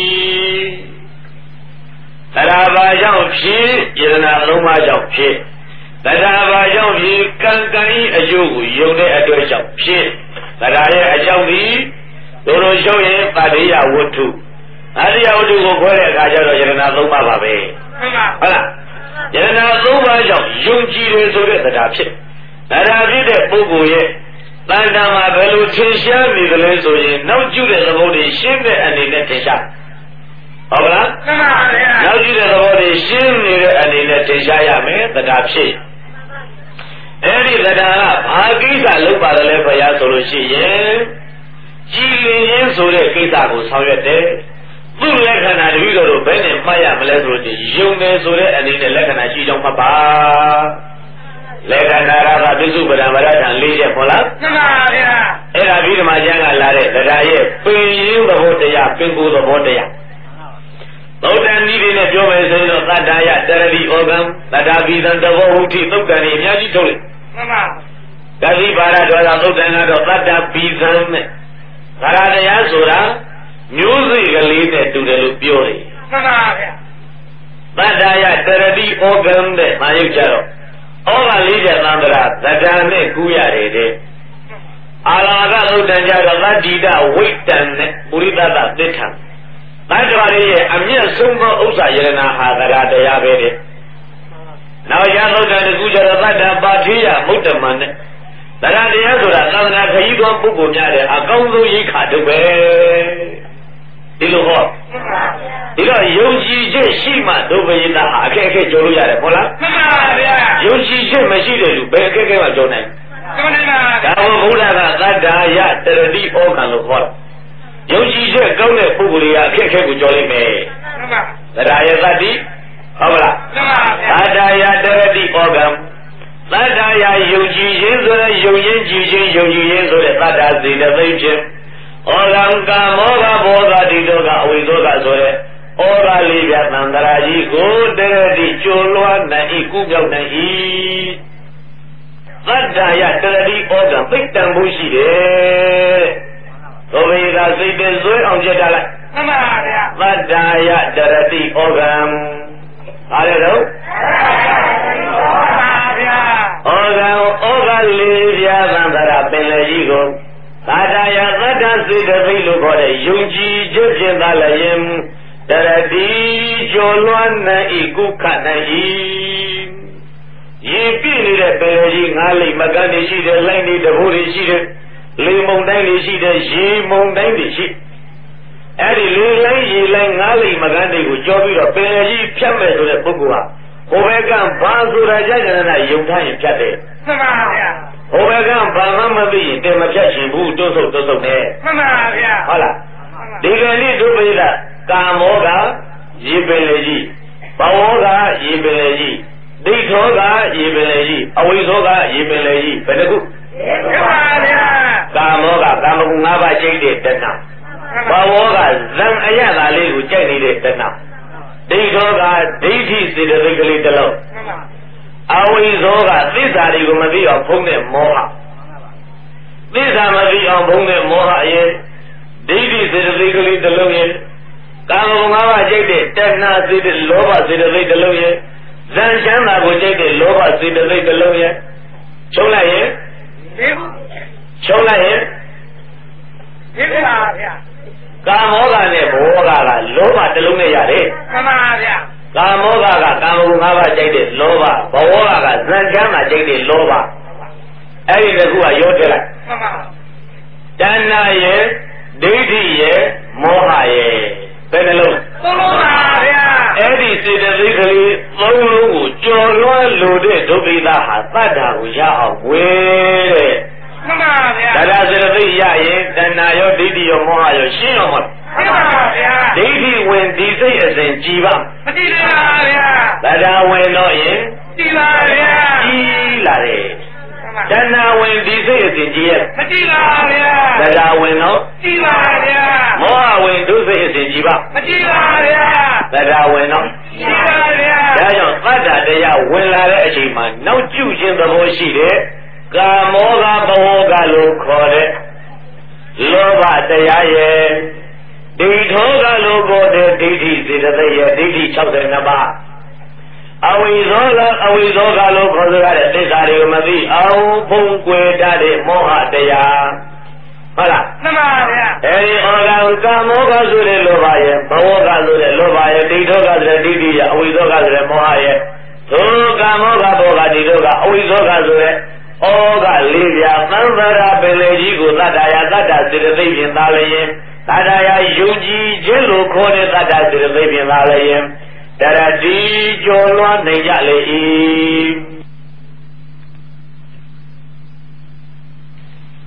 S1: တရားဘာကြောင့်ဖြစ်ယရဏသုံးပါးကြောင့်ဖြစ်တရားဘာကြောင့်ဖြစ်ကံကံဤအကျိုးကိုယုံတဲ့အတွက်ကြောင့်ဖြစ်တရားရဲ့အကြောင်းဒီတို့လိုရှုံးရင်ပါတိယဝတ္ထုအရိယဝတ္ထုကိုခေါ်တဲ့အခါကျတော့ယရဏသုံးပါးပါပဲ
S2: ဟုတ်လား
S1: ယရဏသုံးပါးကြောင့်ယုံကြည်တယ်ဆိုတဲ့တရားဖြစ်တရားဖြစ်တဲ့ပုဂ္ဂိုလ်ရဲ့တဏ္ဍာမှာဘယ်လိုထင်ရှားနေသလဲဆိုရင်နောက်ကျတဲ့သဘောတွေရှင်းတဲ့အနေနဲ့ထင်ရှားဟုတ်ကလား
S2: မှန်ပါဗျာ
S1: နောက်ကျတဲ့သဘောတွေရှင်းနေတဲ့အနေနဲ့ထင်ရှားရမယ်တရားဖြစ်အဲ့ဒီတရားကဘာကိစ္စလုပ်ပါတယ်လဲဘုရားဆိုလို့ရှိရင်ကြည်လင်ရင်းဆိုတဲ့ကိစ္စကိုဆောင်ရွက်တယ်သူ့လက္ခဏာတပည့်တော်တို့ဘယ်နဲ့မှတ်ရမလဲဆိုတော့ယုံတယ်ဆိုတဲ့အနေနဲ့လက္ခဏာရှိကြောင်းမှတ်ပါလက္ခဏာကပစ္စုပ္ပန်ဗရဒံ၄ချက်ဟုတ်လားမှန်ပါဗျာအဲ့ဒါပြီးဓမ္မကျမ်းကလာတဲ့တရားရဲ့ပင်ရင်းသဘောတရားပင်ကိုယ်သဘောတရားသုတ်တန်ဤတွေနဲ့ပြောမယ်ဆိုရင်တော့သတ္တယတရတိဩကံသတ္တပိသံတဘောဟုတိသုတ်တန်ဤအများကြီးထုတ်လိုက်မှန်ပါဂတိပါရတော်သာသုတ်တန်ကတော့သတ္တပိသံနဲ့သရတရားဆိုတာမျိုးစိတ်ကလေးနဲ့တူတယ်လို့ပြောတယ်မှန်ပါဗျာသတ္တယတရတိဩကံတဲ့မာယုတ်ကြတော့ဩဃလေးချက်သံဃာသတ္တနဲ့ကူးရတယ်တဲ့အာလာကသုတ်တန်ကြတော့သတ္တိတဝိတ္တံနဲ့ပုရိသတ္တသစ္ထံသတ္တဝါရဲ့အမျက်ဆုံးသောဥစ္စာယရနာဟာသရတရားပဲတဲ့နောက်ရသုတ်တန်ကူးကြတော့သတ္တပါတိယမုဒ္ဓမံနဲ့သရတရားဆိုတာသာသနာခရီးသောပုဂ္ဂိုလ်များတဲ့အကောင်းဆုံးရိခါတုပဲဒီလိုဟောဒီတော့ယုံကြည်ခြင်းရှိမှဒုဗေဒဟာအခက်အခဲကျော်လို့ရတယ်ဟုတ်လားမှန်ပါဗျာယုံကြည်ခြင်းမရှိတဲ့လူဘယ်အခက်အခဲမှကျော်နိုင်မှန်ပါဗျာဒါဘုရားကသတ္တာယတရတိဩကံလို့ခေါ်တာယုံကြည်ခြင်းကောင်းတဲ့ပုဂ္ဂိုလ်တွေကအခက်အခဲကိုကျော်လိမ့်မယ်မှန်ပါသတ္တာယသတ္တိဟုတ်လားမှန်ပါဗျာသတ္တာယတရတိဩကံသတ္တာယယုံကြည်ခြင်းဆိုတဲ့ယုံရင်ကြည်ခြင်းယုံကြည်ခြင်းဆိုတဲ့သတ္တာစေတသိက်ဖြင့်ဩလံကာမောဂဘောဂတိတောကအဝိသောကဆိုတဲ့ဩဃလေးပြသံဃာကြီးကိုတရတိကျိုးလွှမ်းနိုင်၏ကုပြောက်နိုင်၏သတ္တယတရတိဩကံသိတ္တံမှုရှိတယ်သောဝေကစိတ်တည်းဇွဲအောင်ကြက်တာလိုက်မှန်ပါဗျာသတ္တယတရတိဩကံအားရတော့ဩဃလေးပြသံဃာပင်လေကြီးကိုသတ္တယသတ္တစေတသိက်လို့ခေါ်တဲ့ယုံကြည်ခြင်းဖြင့်သာလျင်တရတိကျော်လွှမ်းနိုင်၏ကုခနိုင်၏ရေပြည့်နေတဲ့ပင်လေကြီးငါးလိမ့်မကန်းတွေရှိတယ်လိုင်းတွေတဘိုးတွေရှိတယ်လေမုန်တိုင်းတွေရှိတယ်ရေမုန်တိုင်းတွေရှိအဲ့ဒီလေလိုင်းရေလိုင်းငါးလိမ့်မကန်းတွေကိုကျော်ပြီးတော့ပင်လေကြီးဖြတ်မယ်ဆိုတဲ့ပုဂ္ဂိုလ်ဟာဟိုဘက်ကဘာဆိုတာကြကြနာယုံထားရင်ဖြတ်တယ်မှန်ပါဗျာဟိုဘက်ကဘာမှမသိရင်တင်မဖြတ်ရှင်ဘူးတွတ်ဆုပ်နဲ့မှန်ပါဗျာဟုတ်လားဒီကနေ့ဒုပိဒကာမောကရေပင်လေကြီးဘဝောကရေပင်လေကြီးဒိဋ္ဌောကရေပင်လေကြီးအဝိဇောကရေပင်လေကြီးဘယ်နှခုမှန်ပါဗျာကာမောကကာမဂုဏ်၅ပါးကျိတ်တဲ့တဏှာဘဝောကဇံအယတာလေးကိုကြိုက်နေတဲ့တဏှာဒိဋ္ဌောကဒိဋ္ဌိစေတသိက်ကလေးတစ်လုံးအဝိဇောကသစ္စာတွေကိုမသိအောင်ဖုံးတဲ့မောဟသစ္စာမသိအောင်ဖုံးတဲ့မောဟရဲ့ဒိဋ္ဌိစေတသိက်ကလေးတစ်လုံးရဲ့ကာမဂုဏ်၅ပါးကျိတ်တဲ့တဏှာစေတလောဘစေတသိက်တစ်လုံးရဲ့ဇန်ချမ်းသာကိုကျိတ်တဲ့လောဘစေတသိက်တစ်လုံးရဲ့ချုပ်လိုက်ရင်ချုပ်လိုက်ရင်ဒီပါဗျာကာမောကနဲ့ဘောဂကလောဘတစ်လုံးနဲ့ရတယ်မှန်ပါဗျာကာမောကကာမဂုဏ်၅ပါးကျိတ်တဲ့လောဘဘောဂကဇန်ချမ်းသာကျိတ်တဲ့လောဘအဲ့ဒီတစ်ခုကရောထည့်လိုက်မှန်ပါတဏှာရဲ့ဒိဋ္ဌိရဲ့မောဟရဲ့ဘယ်နှလုံးသုံးလုံးပါဗျာအဲ့ဒီစေတသိက်ကလေးသုံးလုံးကိုကျော်လွှမ်းလို့တဲ့ဒုက္ခိတဟာတတ္တာကိုရအောင်ဝေးတဲ့မှန်ပါဗျာဒါစေတသိက်ရရင်တဏှာရောဒိဋ္ဌိရောမောဟရောရှင်းရောမှန်ပါဗျာဒိဋ္ဌိဝင်ဒီစိတ်အစဉ်ကြည်ပါမကြည်ပါဗျာဒါဝင်တော့ရင်ကြည်ပါဗျာကြည်လာတယ်တဏှာဝင်ဒီစိတ်အစဉ်ကြည်ရဲ့မကြည်ပါဗျာဒါဝင်တော့ကြည်ပါဗျာမောဟဝင်ဒုစိတ်အစဉ်ကြည်ပါမကြည်ပါဗျာဒါဝင်တော့ကြည်ပါဗျာဒါကြောင့်သတ္တတရားဝင်လာတဲ့အချိန်မှာနောက်ကျခြင်းသဘောရှိတဲ့ကာမောကဘဝကလို့ခေါ်တဲ့လောဘတရားရဲ့ဒိဋ္ဌောကလို့ခေါ်တဲ့ဒိဋ္ဌိစေတသိက်ရဲ့ဒိဋ္ဌိ62ပါးအဝိဇောကလို့ခေါ်ရတဲ့သစ္စာတွေကိုမသိအောင်ဖုံးကွယ်တတ်တဲ့မောဟတရားဟုတ်လားမှန်ပါဗျာအဲဒီဩဃကာမောကဆိုတဲ့လောဘရဲ့ဘဝကဆိုတဲ့လောဘရဲ့ဒိဋ္ဌောကဆိုတဲ့ဒိဋ္ဌိရဲ့အဝိဇောကဆိုတဲ့မောဟရဲ့သို့ကာမောကဘောဂဒိဋ္ဌောကအဝိဇောကဆိုတဲ့ဩဃလေးပြသံဃာပင်လေကြီးကိုသတ္တယာသတ္တစေတသိက်ဖြင့်သာလျင်သတ္တယာယုံကြည်ခြင်းလို့ခေါ်တဲ့သတ္တစေတသိက်ဖြင့်သာလျင်တရတိကျော်လွှမ်းနိုင်ကြလေ၏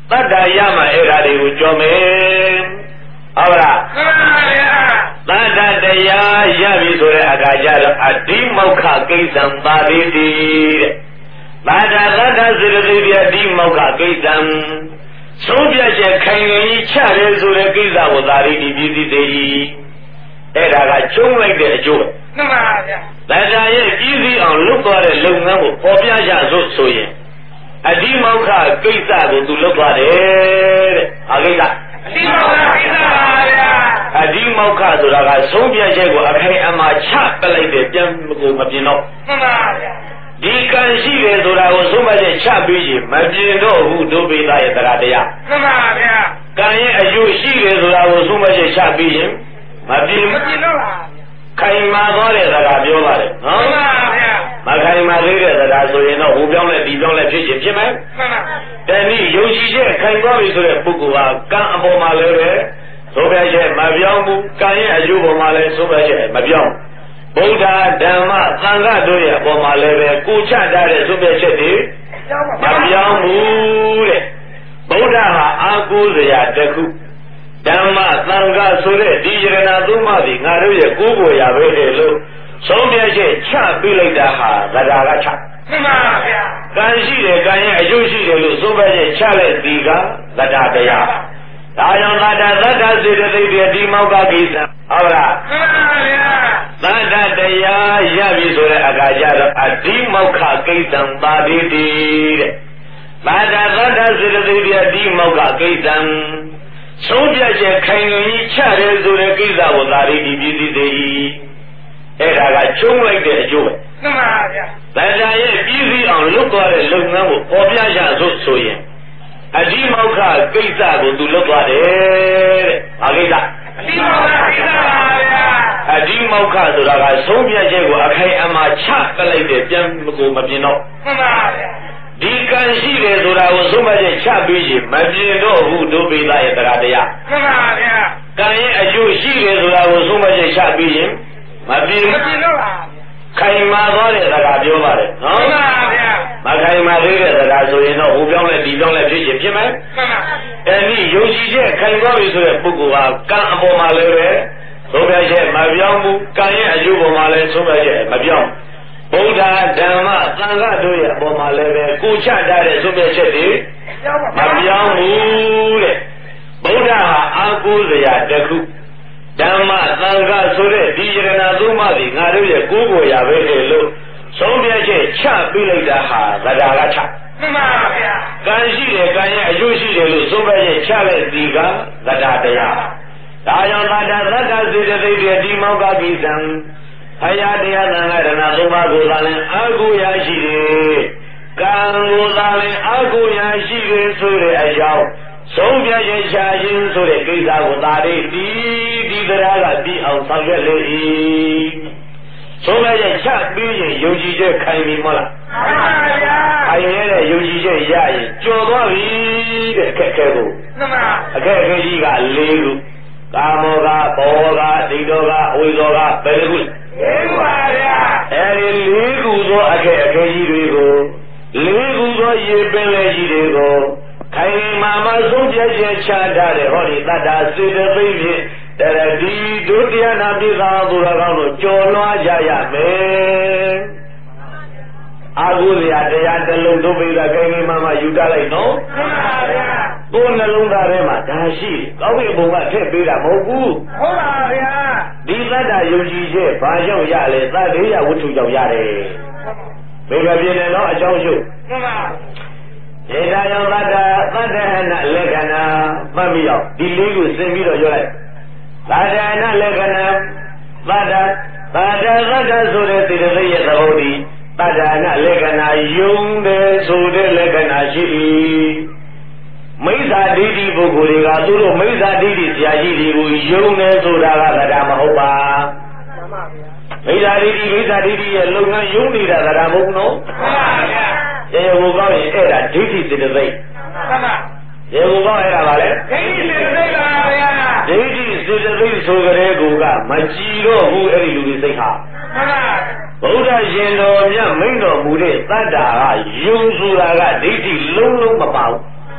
S1: တတ္တရမှာအဲ့ဒါတွေကိုကြောမယ်ဟုတ်လား
S2: မှန်ပါဗျာ
S1: တတ္တတရားရပြီဆိုတဲ့အခါကျတော့အဓိမောက္ခကိစ္စံပါတိတိတဲ့ဘာသာသတ္တစေတသိက်ပြအဓိမောက္ခကိစ္စံဆုံးပြချက်ခိုင်ရင်ချတယ်ဆိုတဲ့ကိစ္စကိုသာရိတိပြည်သေးသေးအဲ့ဒါကကျုံးလိုက်တဲ့အကျိုး
S2: မှန်ပါဗျာ
S1: ဘာသာရဲ့ပြည်စည်းအောင်လုပ်သွားတဲ့လုပ်ငန်းကိုပေါ်ပြကြစို့ဆိုရင်အဓိမောက္ခကိစ္စကိုသူလုပ်သွားတယ်တဲ့။ဟာကိစ္စ
S2: အဓိမောက္ခကိစ္စပါဗျာ
S1: ။အဓိမောက္ခဆိုတာကဆုံးပြချက်ကိုအခိုင်အမာချပလိုက်တဲ့ပြန်ကိုမပြင်တော့
S2: မှန်ပါဗျာ
S1: ဒီကံရှိတယ်ဆိုတာကိုဆုံးဖြတ်ချက်ချပြီးရင်မပြင်တော့ဘူးဒုပိသရဲ့တရားတရား
S2: မှန်ပါဗျာ
S1: ကံရဲ့အကျိုးရှိတယ်ဆိုတာကိုဆုံးဖြတ်ချက်ချပြီးရင်မပြင်
S2: တော့ပါ
S1: ခိုင်မာသွားတဲ့စကားပြောပါတယ်နော်
S2: မှန်ပါဗျာ
S1: မခိုင်မာသေးတဲ့စကားဆိုရင်တော့ဟိုပြောင်းလဲဒီပြောင်းလဲဖြစ်ခြင်းဖြစ်မယ်
S2: မှန်ပါ
S1: တဏှိယုံကြည်ချက်ခိုင်သွားပြီဆိုတဲ့ပုဂ္ဂိုလ်ဟာကံအပေါ်မှာလည်းပဲသို့ပြချက်မပြောင်းဘူးကံရဲ့အကျိုးပေါ်မှာလည်းသို့ပြချက်မပြောင်းဗုဒ္ဓဓမ္မသံဃာတို့ရဲ့အပေါ်မှာလည်းပဲကိုချထားတဲ့သို့ပြချက်တွေမပြောင်းဘူးတဲ့ဗုဒ္ဓဟာအာကိုးစရာတစ်ခုဓမ္မသံဃာဆိုတဲ့ဒီယရဏသုံးပါးဒီငါတို့ရဲ့ကိုးကိုယ်ရာပဲတယ်လို့ဆုံးဖြတ်ချက်ချပြီးလိုက်တာဟာသဒ္ဒါကချ
S2: မှန်ပါဗျာ
S1: ကံရှိတယ်ကံရဲ့အကျိုးရှိတယ်လို့ဆုံးဖြတ်ချက်ချလိုက်ဒီကသဒ္ဒါတရားဒါကြောင့်သဒ္ဒါစေတသိက်တွေဒီမောက္ခကိစ္စဟုတ်လား
S2: မှန်ပါဗျာ
S1: သဒ္ဒါတရားရပြီဆိုတဲ့အခါကျတော့အဓိမောက္ခကိစ္စံပါတိတိတဲ့သဒ္ဒါစေတသိက်တွေဒီမောက္ခကိစ္စံဆုံးပြချက်ခိုင်ရင်ချတယ်ဆိုတဲ့ကိစ္စကိုသာရိတိပြည်သေးသေးအဲ့ဒါကကျုံးလိုက်တဲ့အကျိုးပဲ
S2: မှန်ပါဗျာ
S1: ဗဒ္ဒာရဲ့ပြည်စည်းအောင်လုပ်သွားတဲ့လုပ်ငန်းကိုပေါ်ပြကြစို့ဆိုရင်အဓိမောက္ခကိစ္စကိုသူလုပ်သွားတယ်တဲ့ဘာကိစ္စ
S2: အဓိမောက္ခကိစ္စပါဗျာ
S1: အဓိမောက္ခဆိုတာကဆုံးပြချက်ကိုအခိုင်အမာချပလိုက်တဲ့ပြန်ကိုမပြင်တော့
S2: မှန်ပါဗျာ
S1: ဒီကံရှိတယ်ဆိုတာကိုဆုံးဖြတ်ချက်ချပြီးရင်မပြင်တော့ဘူးဒုပိသရဲ့တရားတရား
S2: မှန်ပါဗျာ
S1: ကံရဲ့အကျိုးရှိတယ်ဆိုတာကိုဆုံးဖြတ်ချက်ချပြီးရင်မပြင်
S2: တော့ပါ
S1: ခိုင်မာသွားတဲ့စကားပြောပါတယ်နော်
S2: မှန်ပါဗျာ
S1: မခိုင်မာသေးတဲ့စကားဆိုရင်တော့ဟိုပြောင်းလဲဒီပြောင်းလဲဖြစ်ခြင်းဖြစ်မယ်
S2: မှန်ပါ
S1: အဲဒီယုံကြည်ချက်ခိုင်သွားပြီဆိုတဲ့ပုဂ္ဂိုလ်ဟာကံအပေါ်မှာလည်းပဲဆုံးဖြတ်ချက်မပြောင်းဘူးကံရဲ့အကျိုးပေါ်မှာလည်းဆုံးဖြတ်ချက်မပြောင်းဗုဒ္ဓဓမ္မသံဃာတို့ရဲ့အပေါ်မှာလည်းပဲကိုချထားတဲ့ဆုံးဖြတ်ချက်တွေမပြောင်းဘူးတဲ့ဗုဒ္ဓဟာအာကိုးစရာတစ်ခုဓမ္မသံဃာဆိုတဲ့ဒီယရဏသုံးပါးဒီငါတို့ရဲ့ကိုးကိုယ်ရာပဲလေလို့ဆုံးဖြတ်ချက်ချပြီးလိုက်တာဟာသဒ္ဒါကချ
S2: မှန်ပါဗျာ
S1: ကံရှိတယ်ကံရဲ့အကျိုးရှိတယ်လို့ဆုံးဖြတ်ချက်ချလိုက်ဒီကသဒ္ဒါတရားဒါကြောင့်သဒ္ဒါစေတသိက်တွေဒီမောက္ခကိစ္စံဘုရားတရားသံဃာရဏသုံးပါးကိုသာလင်အာကိုရာရှိတယ်ကံကိုသာလင်အာကိုရာရှိတယ်ဆိုတဲ့အကြောင်းဆုံးဖြတ်ချက်ချခြင်းဆိုတဲ့ကိစ္စကိုသာရိဒီတရားကဒီအောင်ဆောင်ရွက်လေ၏ဆုံးဖြတ်ချက်ချပြီးရင်ယုံကြည်ချက်ခိုင်ပြီမဟုတ်လား
S2: မှန်ပါဗျာ
S1: ခိုင်ရတဲ့ယုံကြည်ချက်ရရင်ကျော်သွားပြီတဲ့အခက်ခဲကို
S2: မှန်ပါ
S1: အခက်ခဲကြီးက၄ခုကာမောကဘောကဒိဋ္ဌောကအဝိဇ္ဇောကဘယ်ခု
S2: ၄ပါဗျာ
S1: အဲဒီ၄ခုသောအခက်အခဲကြီးတွေကို၄ခုသောရေပင်လေကြီးတွေကိုခိုင်မာမဆုံးဖြတ်ချက်ချထားတဲ့ဟောဒီတတ္တာစေတသိက်ဖြင့်တရဒီဒုတိယနာပိသာသူတော်ကောင်းတို့ကျော်လွှားကြရမယ်အာဟုဇရာတရားတစ်လုံးဒုပိသခိုင်မာမယူတတ်လိုက်နော်
S2: မှန်ပါဗျာ
S1: ကိုယ်နှလုံးသားထဲမှာဒါရှိကောင်းကင်ဘုံကထည့်ပေးတာမဟုတ်ဘူး
S2: ဟုတ်ပါဗျာ
S1: ဒီတတ္တာယုံကြည်ချက်ဘာကြောင့်ရလဲသတ္တေယဝတ္ထုကြောင့်ရတယ်ဘယ်လိုပြနေတော့အကြောင်းရှု
S2: မှန်ပါ
S1: ဒေတာယောသတ္တသတ္တဟနလက္ခဏာမှတ်ပြီးတော့ဒီလေးကိုသင်ပြီးတော့ပြောလိုက်သတ္တဟနလက္ခဏာသတ္တဆိုတဲ့သေတသိက်ရဲ့သဘောဒီသတ္တဟနလက္ခဏာယုံတယ်ဆိုတဲ့လက္ခဏာရှိ၏မိစ္ဆာဒိဋ္ဌိပုဂ္ဂိုလ်တွေကသူတို့မိစ္ဆာဒိဋ္ဌိဆရာကြီးတွေကိုယုံတယ်ဆိုတာကသတ္တမဟုတ်ပါ
S2: မှန်ပါဗျာ
S1: မိစ္ဆာဒိဋ္ဌိရဲ့လုပ်ငန်းယုံနေတာသတ္တမဟုတ်နော်
S2: မှန်ပါဗျာ
S1: ရေကိုကောင်းရင်အဲ့ဒါဒိဋ္ဌိစေတသိက်
S2: မှန်ပါ
S1: ရေကိုကောင်းအဲ့ဒါပါလေ
S2: ဒိဋ္ဌိစေတသိက်ပါဗျာ
S1: ဒိဋ္ဌိစေတသိက်ဆိုကြတဲ့ကူကမကြည်တော့ဘူးအဲ့ဒီလူတွေစိတ်ဟာ
S2: မှန်ပါ
S1: ဗုဒ္ဓရှင်တော်မြတ်မိန့်တော်မူတဲ့တတ္တာကယုံဆိုတာကဒိဋ္ဌိလုံးလုံးမပါဘူး
S2: မှန်ပါ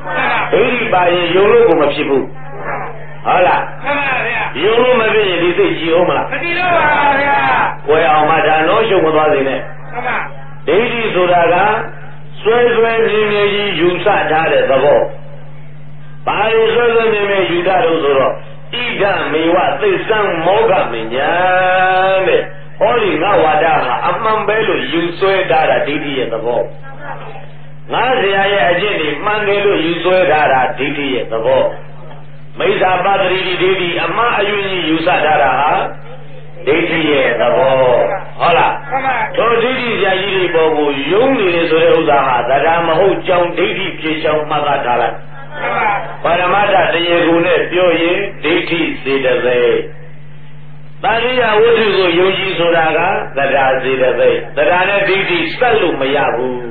S1: ဒိဋ္ဌိပါရင်ယုံလို့ကိုမဖြစ်ဘူးဟုတ်လား
S2: မှန်ပါဗျာ
S1: ယုံလို့မဖြစ်ရင်ဒီစိတ်ကြည်အောင်မလား
S2: မကြည့်တော့ပါဗျာ
S1: ဝယ်အောင်မှဒါတော့ရှုံမသွားစေနဲ့
S2: မှန်ပါ
S1: ဒိဋ္ဌိဆိုတာကဆွဲဆွဲမြင်းမြင်းကြီးယူဆထားတဲ့သဘောဘာလို့ဆွဲဆွဲမြင်းမြင်းယူထားလို့ဆိုတော့ဣဒမေဝသိစံမောဂမညာတဲ့ဟောဒီငါဝါဒဟာအမှန်ပဲလို့ယူဆွဲထားတာဒိဋ္ဌိရဲ့သဘောငါဇရာရဲ့အကျင့်ဒီမှန်တယ်လို့ယူဆွဲထားတာဒိဋ္ဌိရဲ့သဘောမိစ္ဆာပတ္တိဒိဋ္ဌိအမှားအယွင်းကြီးယူဆထားတာဟာဒိဋ္ဌိရဲ့သဘောဟုတ်လားတို့ဒိဋ္ဌိဇာကြီးတွေပေါ်ကိုယုံနေတယ်ဆိုတဲ့ဥစ္စာဟာတရားမဟုတ်ကြောင်းဒိဋ္ဌိဖြစ်ကြောင်းမှတ်သားထားလိုက်ပါရမတ္တတရားကိုနဲ့ပြောရင်ဒိဋ္ဌိစေတသိက်ပါဠိယဝတ္ထုကိုယုံကြည်ဆိုတာကတရားစေတသိက်တရားနဲ့ဒိဋ္ဌိဆက်လို့မရဘူး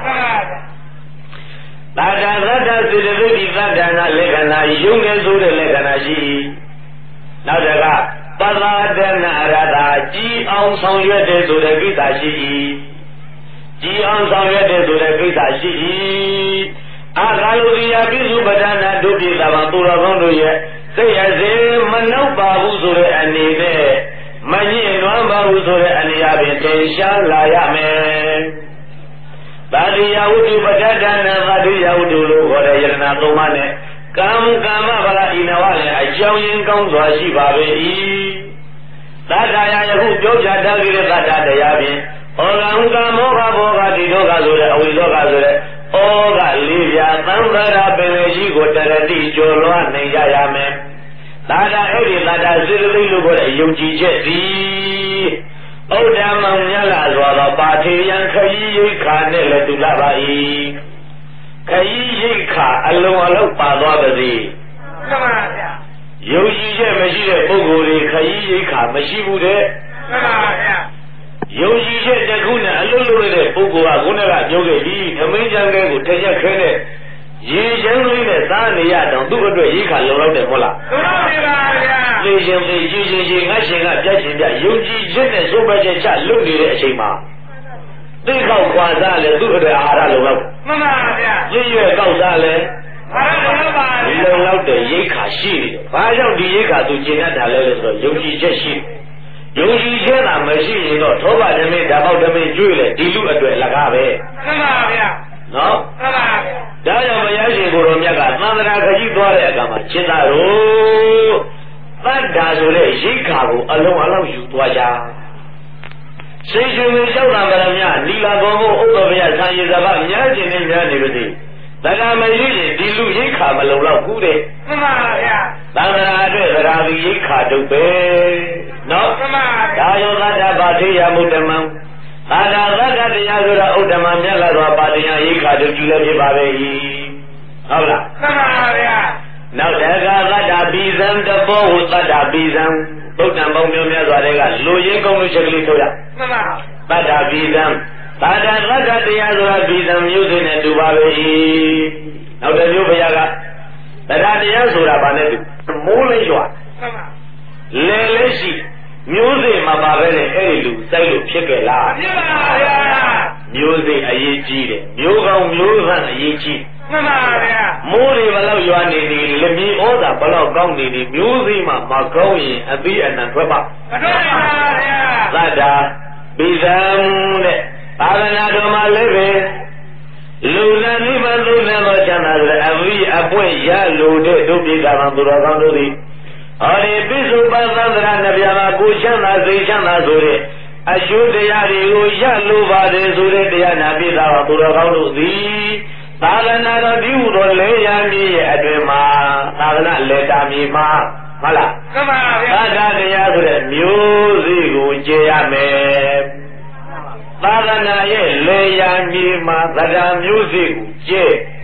S1: သာတာသတ္တစေတသိက်ဒီသတ္တနာလက္ခဏာယုံနေဆိုတဲ့လက္ခဏာရှိနောက်တကပသာဒနာရတာကြည်အောင်ဆောင်ရွက်တဲ့ဆိုတဲ့ကိစ္စရှိကြည်အောင်ဆောင်ရွက်တဲ့ဆိုတဲ့ကိစ္စရှိအာဂါလုရိယပိစုပဒနာဒုပိသဗံသူတော်ကောင်းတို့ရဲ့စိတ်ရစေမနှုတ်ပါဘူးဆိုတဲ့အနေနဲ့မညစ်နွမ်းပါဘူးဆိုတဲ့အနေအချင်းတင်ရှားလာရမယ်သာတိယဝတ္ထုပဋ္ဌာနာသာတိယဝတ္ထုလို့ခေါ်တဲ့ယရဏသုံးပါးနဲ့ကံကမ္မဗလာဣနဝလည်းအကြောင်းရင်းကောင်းစွာရှိပါပေ၏သတ္တရာယခုပြောပြတတ်ခဲ့တဲ့သတ္တတရားဖြင့်ဩကံကမောဟဘောဂတိဒုက္ခဆိုတဲ့အဝိသောကဆိုတဲ့ဩကလေးပြသံဃာပင်လေရှိကိုတရတိကျော်လွှားနိုင်ကြရမယ်သာတာအဲ့ဒီသာတာစေတသိက်လို့ခေါ်တဲ့ယုံကြည်ချက်သည်ဩဓမ္မံမြတ်လာစွာသောပါထေယံခရီးရိခာနဲ့လည်းတူလာပါ၏ခရီးရိခာအလုံးအလုံးပါသွားပါစေ
S2: မှန်ပါဗျာ
S1: ယုံကြည်ချက်မရှိတဲ့ပုဂ္ဂိုလ်တွေခရီးရိခာမရှိဘူးတဲ့
S2: မှန်ပါဗျာ
S1: ယုံကြည်ချက်တစ်ခုနဲ့အလုံးလုံးတဲ့ပုဂ္ဂိုလ်ကခုနကပြောခဲ့ပြီးသမင်းချမ်းကဲကိုထက်ရက်ခဲတဲ့ရေချမ်းလေးနဲ့စားနေရတော့သူ့အတွက်ရိခာလုံလောက်တယ်ဟုတ်လား
S2: လုံလောက်ပါဗျာ
S1: သိရှင်သိကြီးငါရှင်ကပြတ်ရှင်ပြယုံကြည်ချက်နဲ့စိုးပတ်ချက်ချလွတ်နေတဲ့အချိန်မှာသိခောက်ခွာစားလဲသူ့အတွက်အာဟာရလုံလောက်
S2: မှန်ပါဗျာ
S1: သိရွယ်ကောက်စားလဲ
S2: အာဟာရလုံလောက်ပါဗျာ
S1: လုံလောက်တဲ့ရိခာရှိနေတယ်ဘာကြောင့်ဒီရိခာသူကျင့်တတ်တာလဲလို့ဆိုတော့ယုံကြည်ချက်ရှိယုံကြည်ချက်သာမရှိရင်တော့သောဘာဓမင်းဓာပေါက်ဓမင်းကျွေးလေဒီလူအတွက်လကားပဲ
S2: မှန်ပါဗျာ
S1: နော်
S2: မှန်ပါဗျာ
S1: ဒါကြောင့်ဘုရားရှင်ကိုယ်တော်မြတ်ကသံဃာခကြီးသွားတဲ့အခါမှာရှင်းသာတို့သတ္တာဆိုတဲ့ရိခာကိုအလုံးအလုံးယူသွားကြစိတ်ရှင်ဝင်လျှောက်တာမရမြလီလာတော်ကိုဥပ္ပဘယဆံရည်စပါများခြင်းနဲ့များနေပါစေဒါကမရှိရင်ဒီလူရိခာမလုံလောက်ဘူးတဲ့
S2: မှန်ပါဗျာ
S1: သံဃာအတွက်သရာတိရိခာတုတ်ပဲနော်
S2: မှန်ပါ
S1: ဒါယောသတ္တပါတိယမုဒ္ဓမံသာသာသတ္တတရားဆိုတာဥဒ္ဓမမြတ်လာသောပါတိယရိခာတုတ်ကြည့်လည်းဖြစ်ပါပဲဟုတ်လား
S2: မှန်ပါဗျာ
S1: နောက်တကသတ္တပိဇံတဘောဟုသတ္တပိဇံဗုဒ္ဓံပေါင်းမျိုးများစွာတွေကလူရင်းကောင်းလို့ချက်ကလေးထုတ်ရ
S2: မှန်ပါ
S1: သတ္တပိဇံသာတာသတ္တတရားဆိုတာပိဇံမျိုးစိနဲ့တူပါပဲနောက်တစ်မျိုးဘုရားကသတ္တတရားဆိုတာဘာနဲ့တူမိုးလေးရွာ
S2: မှန်ပါ
S1: လေလေးရှိမျိုးစိမှာပါပဲနဲ့အဲ့ဒီလူစိုက်လို့ဖြစ်ကြလား
S2: ဖြစ်ပါဗျာ
S1: မျိုးစိအရေးကြီးတယ်မျိုးကောင်းမျိုးဆန်းအရေးကြီး
S2: မှန်ပါဗျာ
S1: မိုးတွေဘလောက်ရွာနေနေလက်မီဩဇာဘလောက်ကောင်းနေနေမျိုးစိမှာမကောင်းရင်အသီးအနှံထွက်ပါ
S2: မထွက်ပါဗျာ
S1: သတ္တပိဇံတဲ့သာသနာတော်မှာလည်းပဲလူနာနိဗ္ဗာန်သို့လည်းတော့ချမ်းသာတဲ့အဝိအပွင့်ရလို့တဲ့ဒုပိကံသူတော်ကောင်းတို့သည်ဟောဒီပိစုပသန္တရာနဗျာမှာကိုချမ်းသာစိတ်ချမ်းသာဆိုတဲ့အကျိုးတရားတွေကိုရလို့ပါတယ်ဆိုတဲ့တရားနာပိသာသူတော်ကောင်းတို့သည်သာသနာတော်ဒီဟုသောလေယာမြေရဲ့အတွင်မှာသာသနာလေတာမြေမှာဟုတ်လား
S2: မှန်ပါဗျာ
S1: သာသတရားဆိုတဲ့မျိုးစေ့ကိုကျေရမယ်သာသနာရဲ့လေယာမြေမှာတရားမျိုးစေ့ကိုကျေ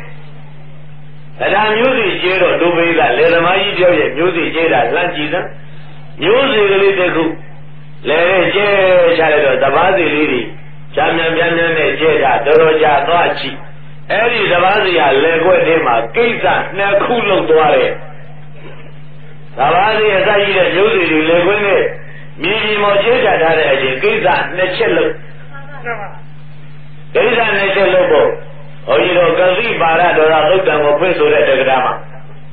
S1: တရားမျိုးစေ့ကျေတော့ဒုပိကလေသမားကြီးပြောရဲ့မျိုးစေ့ကျေတာလန့်ကြည့်စမ်းမျိုးစေ့ကလေးတစ်ခုလေကျေချလိုက်တော့တဘာစီလေးတွေချမ်းမြန်ပြန်နဲ့ကျေတာတော်တော်ကြာသွားချီအဲ့ဒီတဘာစီကလေခွက်ထဲမှာကိစ္စနှစ်ခုလုံးသွားတယ်တဘာစီအစကြီးတဲ့မျိုးစေ့တွေလေခွက်နဲ့မြေကြီးမောကျေချထားတဲ့အချိန်ကိစ္စနှစ်ချက်လုံးကိစ္စနှစ်ချက်လုံးပေါ့ဘုန်းကြီးတို့ကသိပါရတော်ရာသုတ်တံကိုဖွင့်ဆိုတဲ့တက္ကရာမှာ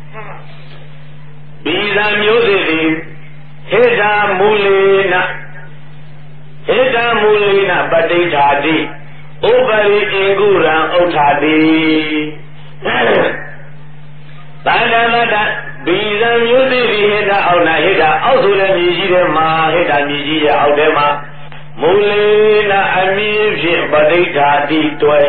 S1: ဘီဇံမျိုးစေသည်ဟေတာမူလေနပဋိဋ္ဌာတိဥပရိအင်္ဂုရံဥဋ္ဌာတိတဏ္ဍမတ္တဘီဇံမျိုးစေသည်ဟေတာအောက်နာဟေတာအောက်ဆိုတဲ့မြေကြီးထဲမှာဟေတာမြေကြီးရဲ့အောက်ထဲမှာမူလေနအမည်ဖြင့်ပဋိဋ္ဌာတိတွေ့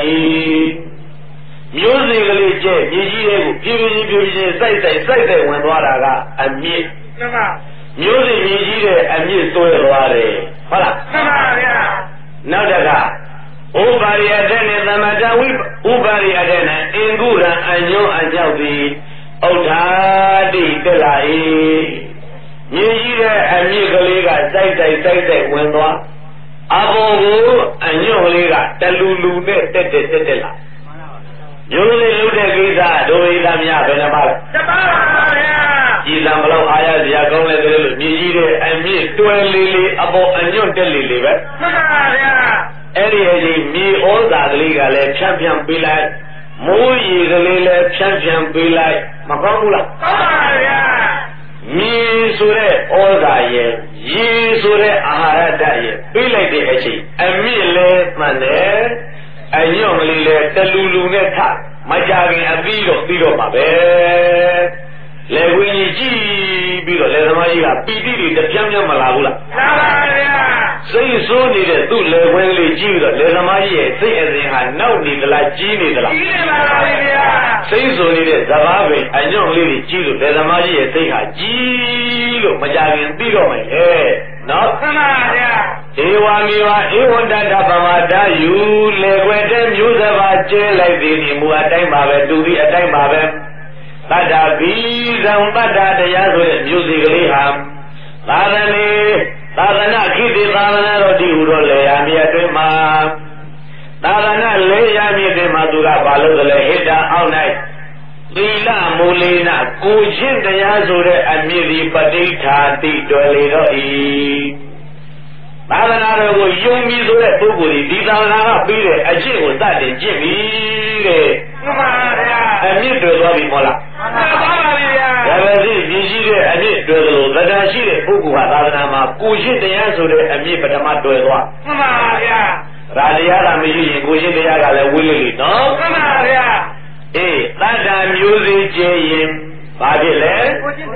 S1: မျိုးစေကလေးကျဲမြေကြီးတွေကိုပြင်းစိုက်ဝင်သွားတာကအမြင့်မှန်ပါမျိုးစေမြေကြီးတဲ့အမြင့်သွဲသွားတယ်ဟုတ်လားမှန်ပါဗျာနောက်တကဥပါရိယတဲ့နဲ့သမထဝိဥပါရိယတဲ့နဲ့အင်္ဂုရံအညွန့်အကြောက်သည်ဥဋ္ဌာတိတက်လာ၏မြေကြီးတဲ့အမြင့်ကလေးကစိုက်ဝင်သွားအဘောကိုအညွန့်ကလေးကတလူလူနဲ့တက်လာမျိုးစေလုပ်တဲ့ကိစ္စဒုဝိသမြဘယ်နှပါလဲတပါပါဗျာကြည်စံဘလောက်အားရစရာကောင်းလဲဆိုလို့မြည်ကြီးတဲ့အမြင့်တွဲလေးအပေါ်အညွန့်တက်လေးပဲမှန်ပါဗျာအဲ့ဒီအချိန်မြေဩဇာကလေးကလည်းဖြန့်ပေးလိုက်မိုးရေကလေးလည်းဖြန့်ပေးလိုက်မကောင်းဘူးလားကောင်းပါဗျာမြေဆိုတဲ့ဩဇာရဲ့ရေဆိုတဲ့အာဟာရဓာတ်ရဲ့ပေးလိုက်တဲ့အချိန်အမြင့်လည်းမှန်တယ်အညွန့်ကလေးလည်းတလူလူနဲ့ထမကြခင်အပြီးတော့ပါပဲလေဝင်းကြီးကြည့်ပြီးတော့လေသမားကြီးကပီတိတွေတပြန်းပြန်းမလာဘူးလားလာပါဗျာစိတ်ဆိုးနေတဲ့သူ့လေဝင်းလေးကြည့်ပြီးတော့လေသမားကြီးရဲ့စိတ်အစဉ်ဟာနောက်နေသလားကြီးနေသလားကြီးနေပါဗျာစိတ်ဆိုးနေတဲ့ဇဘာပင်အညွန့်လေးတွေကြည့်လို့လေသမားကြီးရဲ့စိတ်ဟာကြီးလို့မကြခင်ပြီးတော့မယ်လေနော်မှန်ပါဗျာဧဝံမေဝဧဝံတတ္တပမတယူလေွယ်တဲ့မျိုးစဘာကျဲလိုက်သည်ဒီမူအတိုင်းပါပဲတူပြီးအတိုင်းပါပဲတတ္တဘီဇံပတ္တတရားဆိုတဲ့မျိုးစီကလေးဟာသာသနာခိတိသာသနာတော်ဒီဟူသောလေယာမြေအတွင်းမှာသာသနာလေယာမြေအတွင်းမှာသူကဘာလို့လဲဟိတအောက်၌သီလမူလေနကိုချင်းတရားဆိုတဲ့အမြင့်ဒီပဋိဋ္ဌာတိတော်လေတော့ဤသာသနာတော်ကိုယုံပြီးဆိုတဲ့ပုဂ္ဂိုလ်ဒီသာသနာကပြီးတဲ့အကျင့်ကိုစတင်ကျင့်ပြီတဲ့မှန်ပါဗျာအမြင့်တော်သွားပြီမဟုတ်လားမှန်ပါဗျာဒါပဲစီရည်ရှိတဲ့အမြင့်တော်လို့သဒ္ဒါရှိတဲ့ပုဂ္ဂိုလ်ဟာသာသနာမှာကိုချင်းတရားဆိုတဲ့အမြင့်ပထမတွေ့သွားမှန်ပါဗျာရာတရားကမရှိရင်ကိုချင်းတရားကလည်းဝိလိလိနော်မှန်ပါဗျာအေးတတ္တမျိုးစေကျရင်ဘာဖြစ်လဲကိုချင်း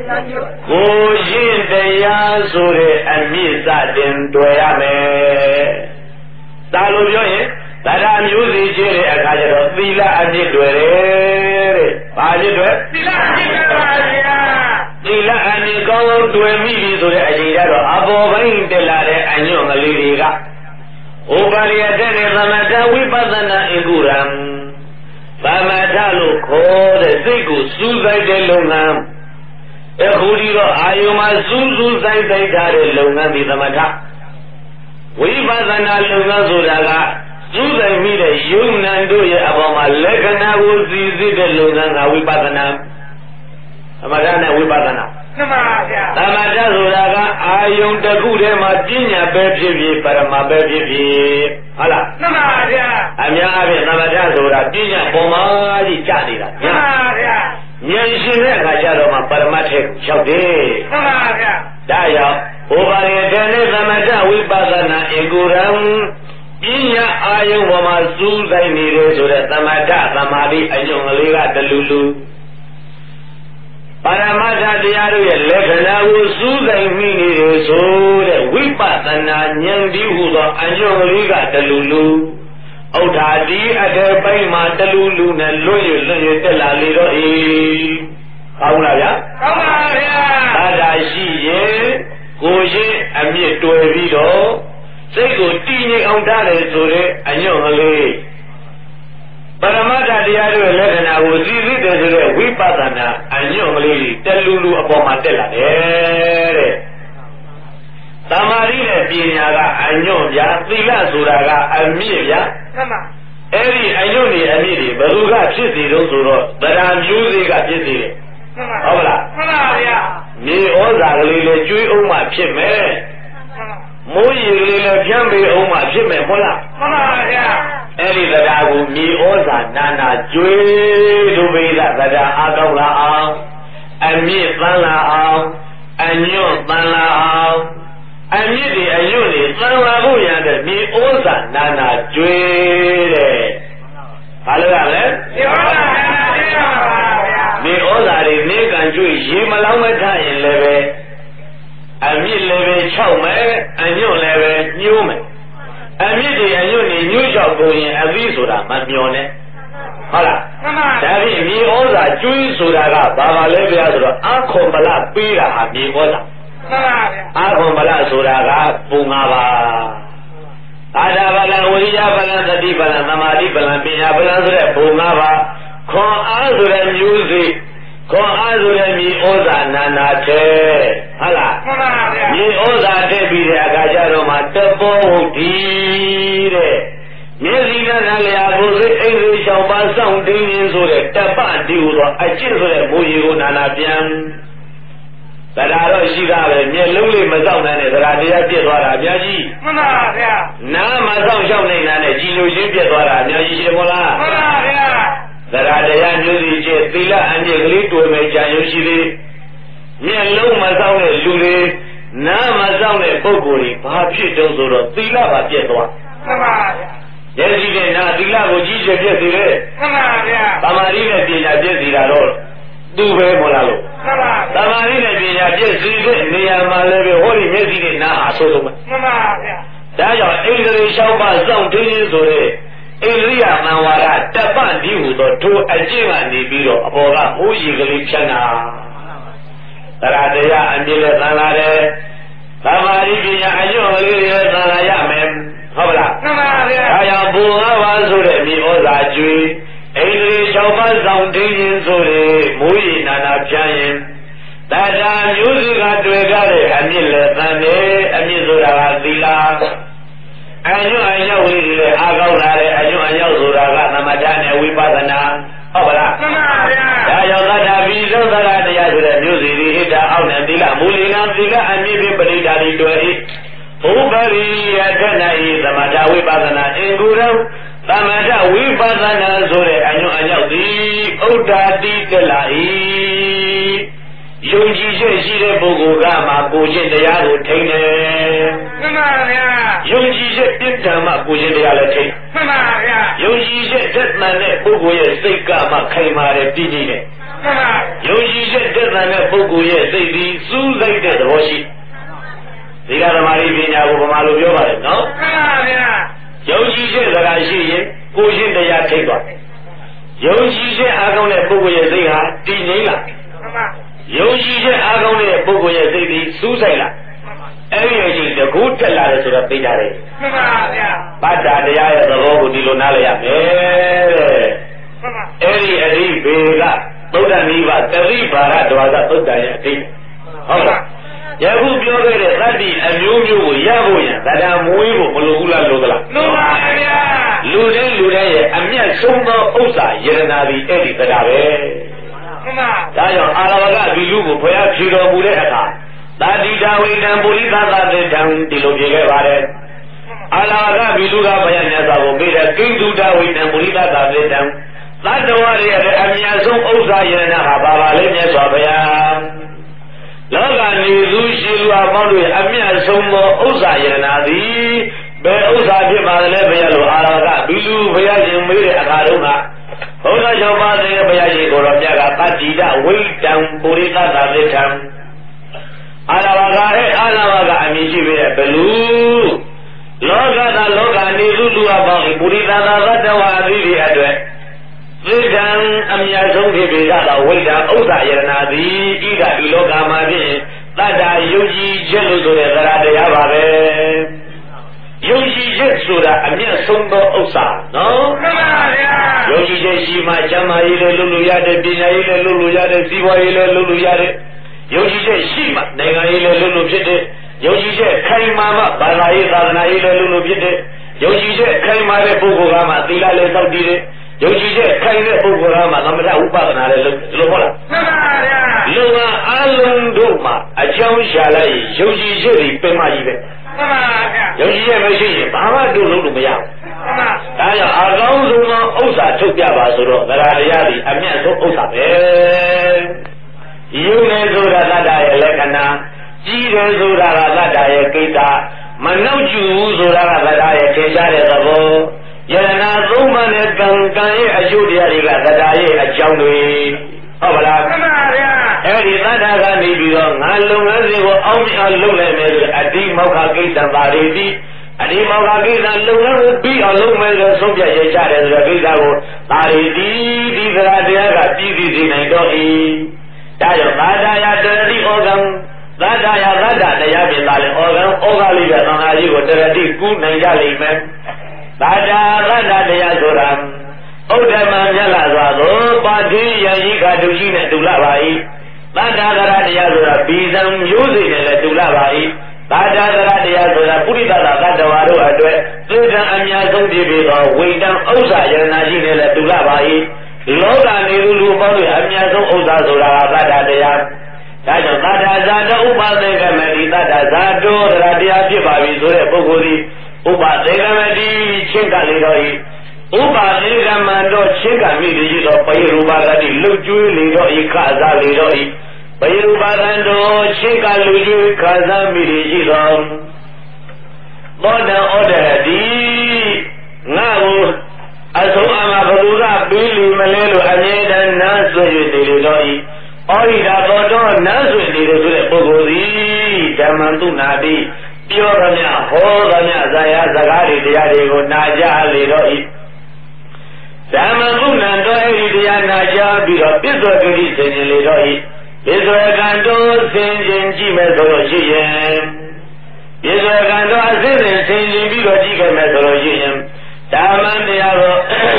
S1: တရားဆိုတဲ့အမြင့်စတင်တွေ့ရမယ်ဒါလိုပြောရင်တတ္တမျိုးစေကျတဲ့အခါကျတော့သီလအမြင့်တွေ့တယ်တဲ့ဘာဖြစ်တွေ့သီလအမြင့်တွေ့ပါဗျာသီလအမြင့်ကောင်းကောင်းတွေ့မိပြီဆိုတဲ့အချိန်ကျတော့အပေါ်ပိုင်းတက်လာတဲ့အညွန့်ကလေးတွေကဥပါရိယတဲ့နဲ့သမထဝိပဿနာအင်္ဂုရံသမထလို့ခေါ်တဲ့စိတ်ကိုစူးစိုက်တဲ့လုပ်ငန်းအခုဒီတော့အာယုံမှာစူးစိုက်ထားတဲ့လုပ်ငန်းဒီသမထဝိပဿနာလုပ်ငန်းဆိုတာကစူးစိုက်မိတဲ့ယုံနံတို့ရဲ့အပေါ်မှာလက္ခဏာကိုစီစစ်တဲ့လုပ်ငန်းကဝိပဿနာသမထနဲ့ဝိပဿနာမှန်ပါဗျာသမထဆိုတာကအာယုံတစ်ခုထဲမှာပညာပဲဖြစ်ဖြစ်ပရမပဲဖြစ်ဖြစ်ဟုတ်လားမှန်ပါဗျာအများအားဖြင့်သမထဆိုတာပညာပေါ်မှာကြီးကြနေတာမှန်ပါဗျာဉာဏ်ရှင်တဲ့အခါကျတော့မှပရမတ်ထဲရောက်တယ်မှန်ပါဗျာဒါကြောင့်ဥပါရိယနဲ့သမထဝိပဿနာအင်္ဂုရံပညာအာယုံပေါ်မှာစူးစိုက်နေတယ်ဆိုတဲ့သမထသမာဓိအညွန့်ကလေးကတလူလူပရမတ္ထတရားတို့ရဲ့လက္ခဏာကိုစူးစိုက်မိနေတယ်ဆိုတဲ့ဝိပဿနာဉာဏ်ဒီဟုသောအညွန့်ကလေးကတလူလူဥဒ္ဓာတိအတေပိုင်းမှာတလူလူနဲ့လွတ်ရတက်လာလေတော့ကောင်းလားဗျာကောင်းပါဗျာသာသာရှိရင်ကိုရှင်အမြင့်တွေ့ပြီးတော့စိတ်ကိုတည်ငြိမ်အောင်ထားတယ်ဆိုတဲ့အညွန့်ကလေးပရမတ္ထတရားတို့ရဲ့လက္ခဏာကိုသိသိတယ်ဆိုတဲ့ဝိပဿနာအညွန့်ကလေးတလူလူအပေါ်မှာတက်လာတယ်တဲ့သမာဓိနဲ့ပညာကအညွန့်ဗျာသီလဆိုတာကအမြင့်ဗျာမှန်ပါအဲ့ဒီအညွန့်တွေအမြင့်တွေဘယ်သူကဖြစ်စီတော့ဆိုတော့တရားမျိုးစေ့ကဖြစ်စီတယ်ဟုတ်လားမှန်ပါဗျာမြေဩဇာကလေးလည်းကျွေးအောင်မှဖြစ်မယ်မိုးရေကလေးလည်းဖြန့်ပေးအောင်မှဖြစ်မယ်ဟုတ်လားမှန်ပါဗျာအဲ့ဒီတရားကိုမြေဩဇာနာနာကျွေးသူပိသတရားအားကောင်းလာအောင်အမြင့်သန်းလာအောင်အညွန့်သန်းလာအောင်အမြင့်တွေအညွန့်တွေသန်းလာဖို့ရတဲ့မြေဩဇာနာနာကျွေးတဲ့ဘာလို့ရလဲမြေဩဇာတွေနေကံကျွေးရေမလောင်းမထားရင်လည်းပဲအမြင့်လည်းပဲ၆မယ်အညွန့်လည်းပဲညှိုးမယ်အမြင့်တွေအညွန့်တွေညှိုးလျှောက်ကုန်ရင်အသီးဆိုတာမမျောနဲ့ဟုတ်လားဒါဖြင့်မြေဩဇာကျွေးဆိုတာကဘာလဲဗျာဆိုတော့အာခွန်ဗလပေးတာဟာမြေဩဇာအာခွန်ဗလဆိုတာကပုံ၅ပါးအာဒဗလံဝိရိယဗလံသတိဗလံသမာဓိဗလံပညာဗလံဆိုတဲ့ပုံ၅ပါးခွန်အားဆိုတဲ့မျိုးစေ့ခွန်အားဆိုတဲ့မြေဩဇာနာနာတဲ့ဟုတ်လားမြေဩဇာတဲ့ပြီးတဲ့အခါကျတော့မှတဘောဟုတ်ဒီတဲ့မျက်စိနဲ့နားလျာကိုယ်စိတ်အိမ်လေးရှောင်ပါဆောင်တင်းရင်းဆိုတဲ့တပတိဟူသောအကျင့်ဆိုတဲ့မူကြီးကိုနာနာပြန်တရားတော့ရှိတာပဲမျက်လုံးလေးမစောင့်နိုင်တဲ့တရားတရားပြည့်သွားတာအများကြီးမှန်ပါဗျာနားမစောင့်ရှောက်နေတာနဲ့ကြည်လိုချင်းပြည့်သွားတာအများကြီးရှိတယ်မို့လားမှန်ပါဗျာတရားတရားမျိုးစီကျသီလအမြင့်ကလေးတွေ့မယ်ကြံရုံရှိသေးမျက်လုံးမစောင့်တဲ့လူတွေနားမစောင့်တဲ့ပုဂ္ဂိုလ်တွေဘာဖြစ်တုံးဆိုတော့သီလပါပြည့်သွားမှန်ပါဗျာရဲ့ရှိတဲ့နာသီလကိုကြီးကျယ်ပြည့်စေတယ်မှန်ပါဗျာသမာဓိနဲ့ပညာပြည့်စေတာတော့သူပဲမို့လားလို့မှန်ပါသမာဓိနဲ့ပညာပြည့်စေတဲ့နေရာမှာလည်းပဲဟောဒီမျက်စိနဲ့နားဟာဆိုဆုံးပဲမှန်ပါဗျာဒါကြောင့်အိန္ဒြေ၆ပါးစောင့်တင်းခြင်းဆိုတဲ့ဣန္ဒြိယသံဝါဒတပ္ပတိဟူသောထိုအကျင့်ကနေပြီးတော့အပေါ်ကဟိုးရီကလေးဖြတ်တာတရားတရားအမြင့်နဲ့သံလာတယ်သမာဓိပညာအညွန့်ကလေးတွေသံလာရမယ်ဟုတ်လားမှန်ပါဗျာဒါကြောင့်ဘုံ၅ပါးဆိုတဲ့မြေဩဇာကျွေးဣန္ဒြေ၆ပါးဆောင်တင်းခြင်းဆိုတဲ့မိုးရီနာနာဖြန်းရင်တရားမျိုးစုကတွေ့ကြတဲ့အမြင့်လည်းသံတယ်အမြင့်ဆိုတာကသီလအညွန့်အရောက်ဝိရိယအားကောင်းလာတဲ့အညွန့်အရောက်ဆိုတာကသမထနဲ့ဝိပဿနာဟုတ်ပါလားမှန်ပါဗျာဒါကြောင့်သတ္တပိသုသရတရားဆိုတဲ့မျိုးစီတွေဟိတအောက်နဲ့သီလမူလကသီလအမြင့်ဖြင့်ပရိဒါတိတွေ့၏ဥပရိယထဏဤသမထဝိပဿနာအင်္ဂုရံသမထဝိပဿနာဆိုတဲ့အညွန့်အရောက်သည်ဥဒ္ဓတိတလာ၏ယုံကြည်ချက်ရှိတဲ့ပုဂ္ဂိုလ်ကမှကိုယ်ချင်းတရားကိုထိန်းတယ်မှန်ပါဗျာယုံကြည်ချက်ပြည့်စုံမှကိုယ်ချင်းတရားလည်းထိန်းမှန်ပါဗျာယုံကြည်ချက်သက်မှန်တဲ့ပုဂ္ဂိုလ်ရဲ့စိတ်ကမှခိုင်မာတယ်တည်ကြည်တယ်မှန်ပါယုံကြည်ချက်သက်မှန်တဲ့ပုဂ္ဂိုလ်ရဲ့စိတ်ဒီစူးစိုက်တဲ့သဘောရှိဒီကသမာဓိပညာကိုဗမာလိုပြောပါတယ်နော်မှန်ပါဗျာယုံကြည်ချက်စကားရှိရင်ကိုယ်ချင်းတရားထိန်းသွားယုံကြည်ချက်အားကောင်းတဲ့ပုဂ္ဂိုလ်ရဲ့စိတ်ဟာတည်ငြိမ်လာမှန်ပါယုံကြည်ချက်အားကောင်းတဲ့ပုဂ္ဂိုလ်ရဲ့စိတ်သည်စူးစိုက်လာအဲ့ဒီအချိန်တကူတက်လာတယ်ဆိုတော့သိကြတယ်မှန်ပါဗျာဗတ္တာတရားရဲ့သဘောကိုဒီလိုနားလည်ရမယ်တဲ့မှန်ပါအဲ့ဒီအဓိဘေကသုဒ္ဓနိဗ္ဗာန်တတိဘာရဒွါသသုဒ္ဓရဲ့အဓိဟုတ်လားယခုပြောခဲ့တဲ့သတ္တိအမျိုးမျိုးကိုရဖို့ရန်တရားမွေးဖို့မလိုဘူးလားလိုသလားလိုပါဗျာလူတိုင်းရဲ့အမျက်ဆုံးသောဥစ္စာယရနာသည်အဲ့ဒီတရားပဲဒါကြောင့်အာရဝကဒီလူကိုဘုရားဖြူတော်မူတဲ့အခါသာတိတာဝိတံပုရိသသတေတံဒီလိုပြေခဲ့ပါတယ်အာရဝကဒီလူကဘုရားမြတ်စွာဘုရားပေးတဲ့ကိန္တုတာဝိတံပုရိသသတေတံသတ္တဝါတွေရဲ့အမြတ်ဆုံးဥစ္စာယရနာဟာဘာလဲမြတ်စွာဘုရားလောကနေသူရှိလူအပေါင်းတို့အမြတ်ဆုံးသောဥစ္စာယရနာသည်ဘယ်ဥစ္စာဖြစ်ပါလဲဘုရားလိုအာရဝကဒီလူဘုရားရှင်မေးတဲ့အခါတုန်းကဘုရားကျော်ပါတဲ့ဘုရားရှင်ကိုတော်မြတ်ကပတ္တိဒဝိတံပုရိသသသေထံအာရဝကရဲ့အာရဝကအမည်ရှိပဲဘလူလောကသာလောကနေသူလူအပေါင်းပုရိသသာသတ္တဝါအသီးတွေအတွက်သေထံအမြတ်ဆုံးဖြစ်ပေသောဝိတံဥစ္စာယရနာသည်ဤကဒီလောကမှာဖြင့်တတ္တာယုံကြည်ချက်လို့ဆိုတဲ့သရတရားပါပဲယုံကြည်ချက်ဆိုတာအမျက်ဆုံးသောဥစ္စာနော်မှန်ပါဗျာယုံကြည်ချက်ရှိမှကျမ်းမာရေးလည်းလုပ်လို့ရတယ်ပညာရေးလည်းလုပ်လို့ရတယ်စီးပွားရေးလည်းလုပ်လို့ရတယ်ယုံကြည်ချက်ရှိမှနိုင်ငံရေးလည်းလုပ်လို့ဖြစ်တယ်ယုံကြည်ချက်ခိုင်မာမှဘာသာရေးသာသနာရေးလည်းလုပ်လို့ဖြစ်တယ်ယုံကြည်ချက်ခိုင်မာတဲ့ပုဂ္ဂိုလ်ကမှသီလလည်းစောင့်တည်တယ်ယုံကြည်ချက်ခိုင်တဲ့ပုဂ္ဂိုလ်ကမှသမထဥပဒနာလည်းလုပ်တယ်လို့ဟုတ်လားမှန်ပါဗျာလူကအလုံးတို့မှာအကြောင်းရှာလိုက်ယုံကြည်ချက်တွေပင်မကြီးပဲမှန်ပါဗျာယုံကြည်ချက်မရှိရင်ဘာမှတို့လုပ်လို့မရဘူးမှန်ပါဒါကြောင့်အကောင်းဆုံးသောဥစ္စာထုတ်ပြပါဆိုတော့သရတရားသည်အမြတ်ဆုံးဥစ္စာပဲယူနေဆိုတာသတ္တရဲ့လက္ခဏာကြီးတယ်ဆိုတာကသတ္တရဲ့ကိစ္စမနှုတ်ကျူဆိုတာကသတ္တရဲ့ထင်ရှားတဲ့သဘောယရနာသုံးပါးနဲ့ကံရဲ့အကျိုးတရားတွေကသတ္တရဲ့အကြောင်းတွေဟုတ်ပါလားမှန်ပါဗျာအဲ့ဒီသတ္တကနေပြီးတော့ငါလုပ်ငန်းစဉ်ကိုအောင်မြင်အောင်လုပ်နိုင်မယ်ဆိုအတိမောက္ခကိစ္စပါရီတိအဒီမောက္ခကိစ္စလုပ်ငန်းကိုပြီးအောင်လုပ်မယ်ဆိုဆုံးဖြတ်ရကြတယ်ဆိုတဲ့ကိစ္စကိုပါရီတိဒီသရတရားကပြည်စည်းစေနိုင်တော့၏ဒါကြောင့်သာဒယာတတိဩကံသတ္တယသတ္တတရားပြင်ပါလေဩကံဩဃလိကသံဃာကြီးကိုတရတိကူးနိုင်ကြလိမ့်မယ်သတ္တတရားဆိုတာဥဒ္ဓမမြတ်လာစွာသောပါတိယယိခတုရှိနဲ့တူလာပါ၏သတ္တတရားဆိုတာဘီဇံမျိုးစိနဲ့လည်းတူလာပါ၏သတ္တတရားဆိုတာပုရိသတသတ္တဝါတို့အတွက်သေတံအများဆုံးပြည့်ပြီးသောဝိတံဥစ္စာယရနာရှိနဲ့လည်းတူလာပါ၏လောကနေလူပေါင်းတွေအများဆုံးဥစ္စာဆိုတာကသတ္တတရားဒါကြောင့်သတ္တဇာတဥပသေကမတိသတ္တဇာတောတရားဖြစ်ပါပြီဆိုတဲ့ပုဂ္ဂိုလ်သည်ဥပသေကမတိချင်းကလေးတော်၏ဥပသေကမန္တောချင်းကမိတိတော်ပယရူပဂတိလှုပ်ကျွေးလေတော်ဤခအစားလေတော်ဤပယရူပသံတော်ချင်းကလူကျွေးခအစားမိတိတော်ဘောဓံဩဒတိငါကိုအဆုံးအမဘုရားပြီးလီမလဲလို့အမြဲတမ်းနားဆွေ၍နေလေတော်ဤဩဟိတာတော်တော်နားဆွေနေလို့ဆိုတဲ့ပုဂ္ဂိုလ်သည်ဓမ္မံသူနာတိပြောသမျှဟောသမျှဇာယစကားတွေတရားတွေကိုနာကြလေတော့ဤဓမ္မကုဏံတော်အဲ့ဒီတရားနာကြပြီးတော့ပြစ္ဆောဂတိဆင်ခြင်လေတော့ဤပြစ္ဆောကံတော်ဆင်ခြင်ကြည့်မယ်ဆိုလို့ရှိရင်ပြစ္ဆောကံတော်အစစ်စစ်ဆင်ခြင်ပြီးတော့ကြည့်ခဲ့မယ်ဆိုလို့ရှိရင်ဓမ္မတရားကို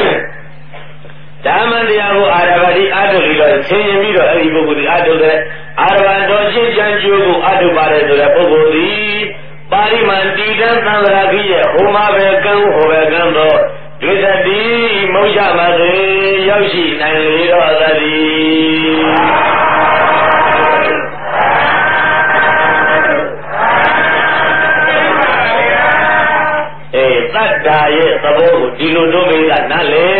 S1: အာရဗတိအာထုပြီးတော့ဆင်ခြင်ပြီးတော့အဲ့ဒီပုဂ္ဂိုလ်ဒီအာထုတဲ့အာရဗတော်ရှင်းချမ်းကျိုးကိုအာထုပါတယ်ဆိုတဲ့ပုဂ္ဂိုလ်ဒီပါရိမန္တိတံသံဃာကြီးရဲ့ဟိုမှာပဲကံဟိုပဲကံတော့ဒွိသတိမௌချမစေရောက်ရှိနိုင်လေတော့သတိသတ္တာရဲ့သဘောကိုဒီလိုတို့မိကနားလေ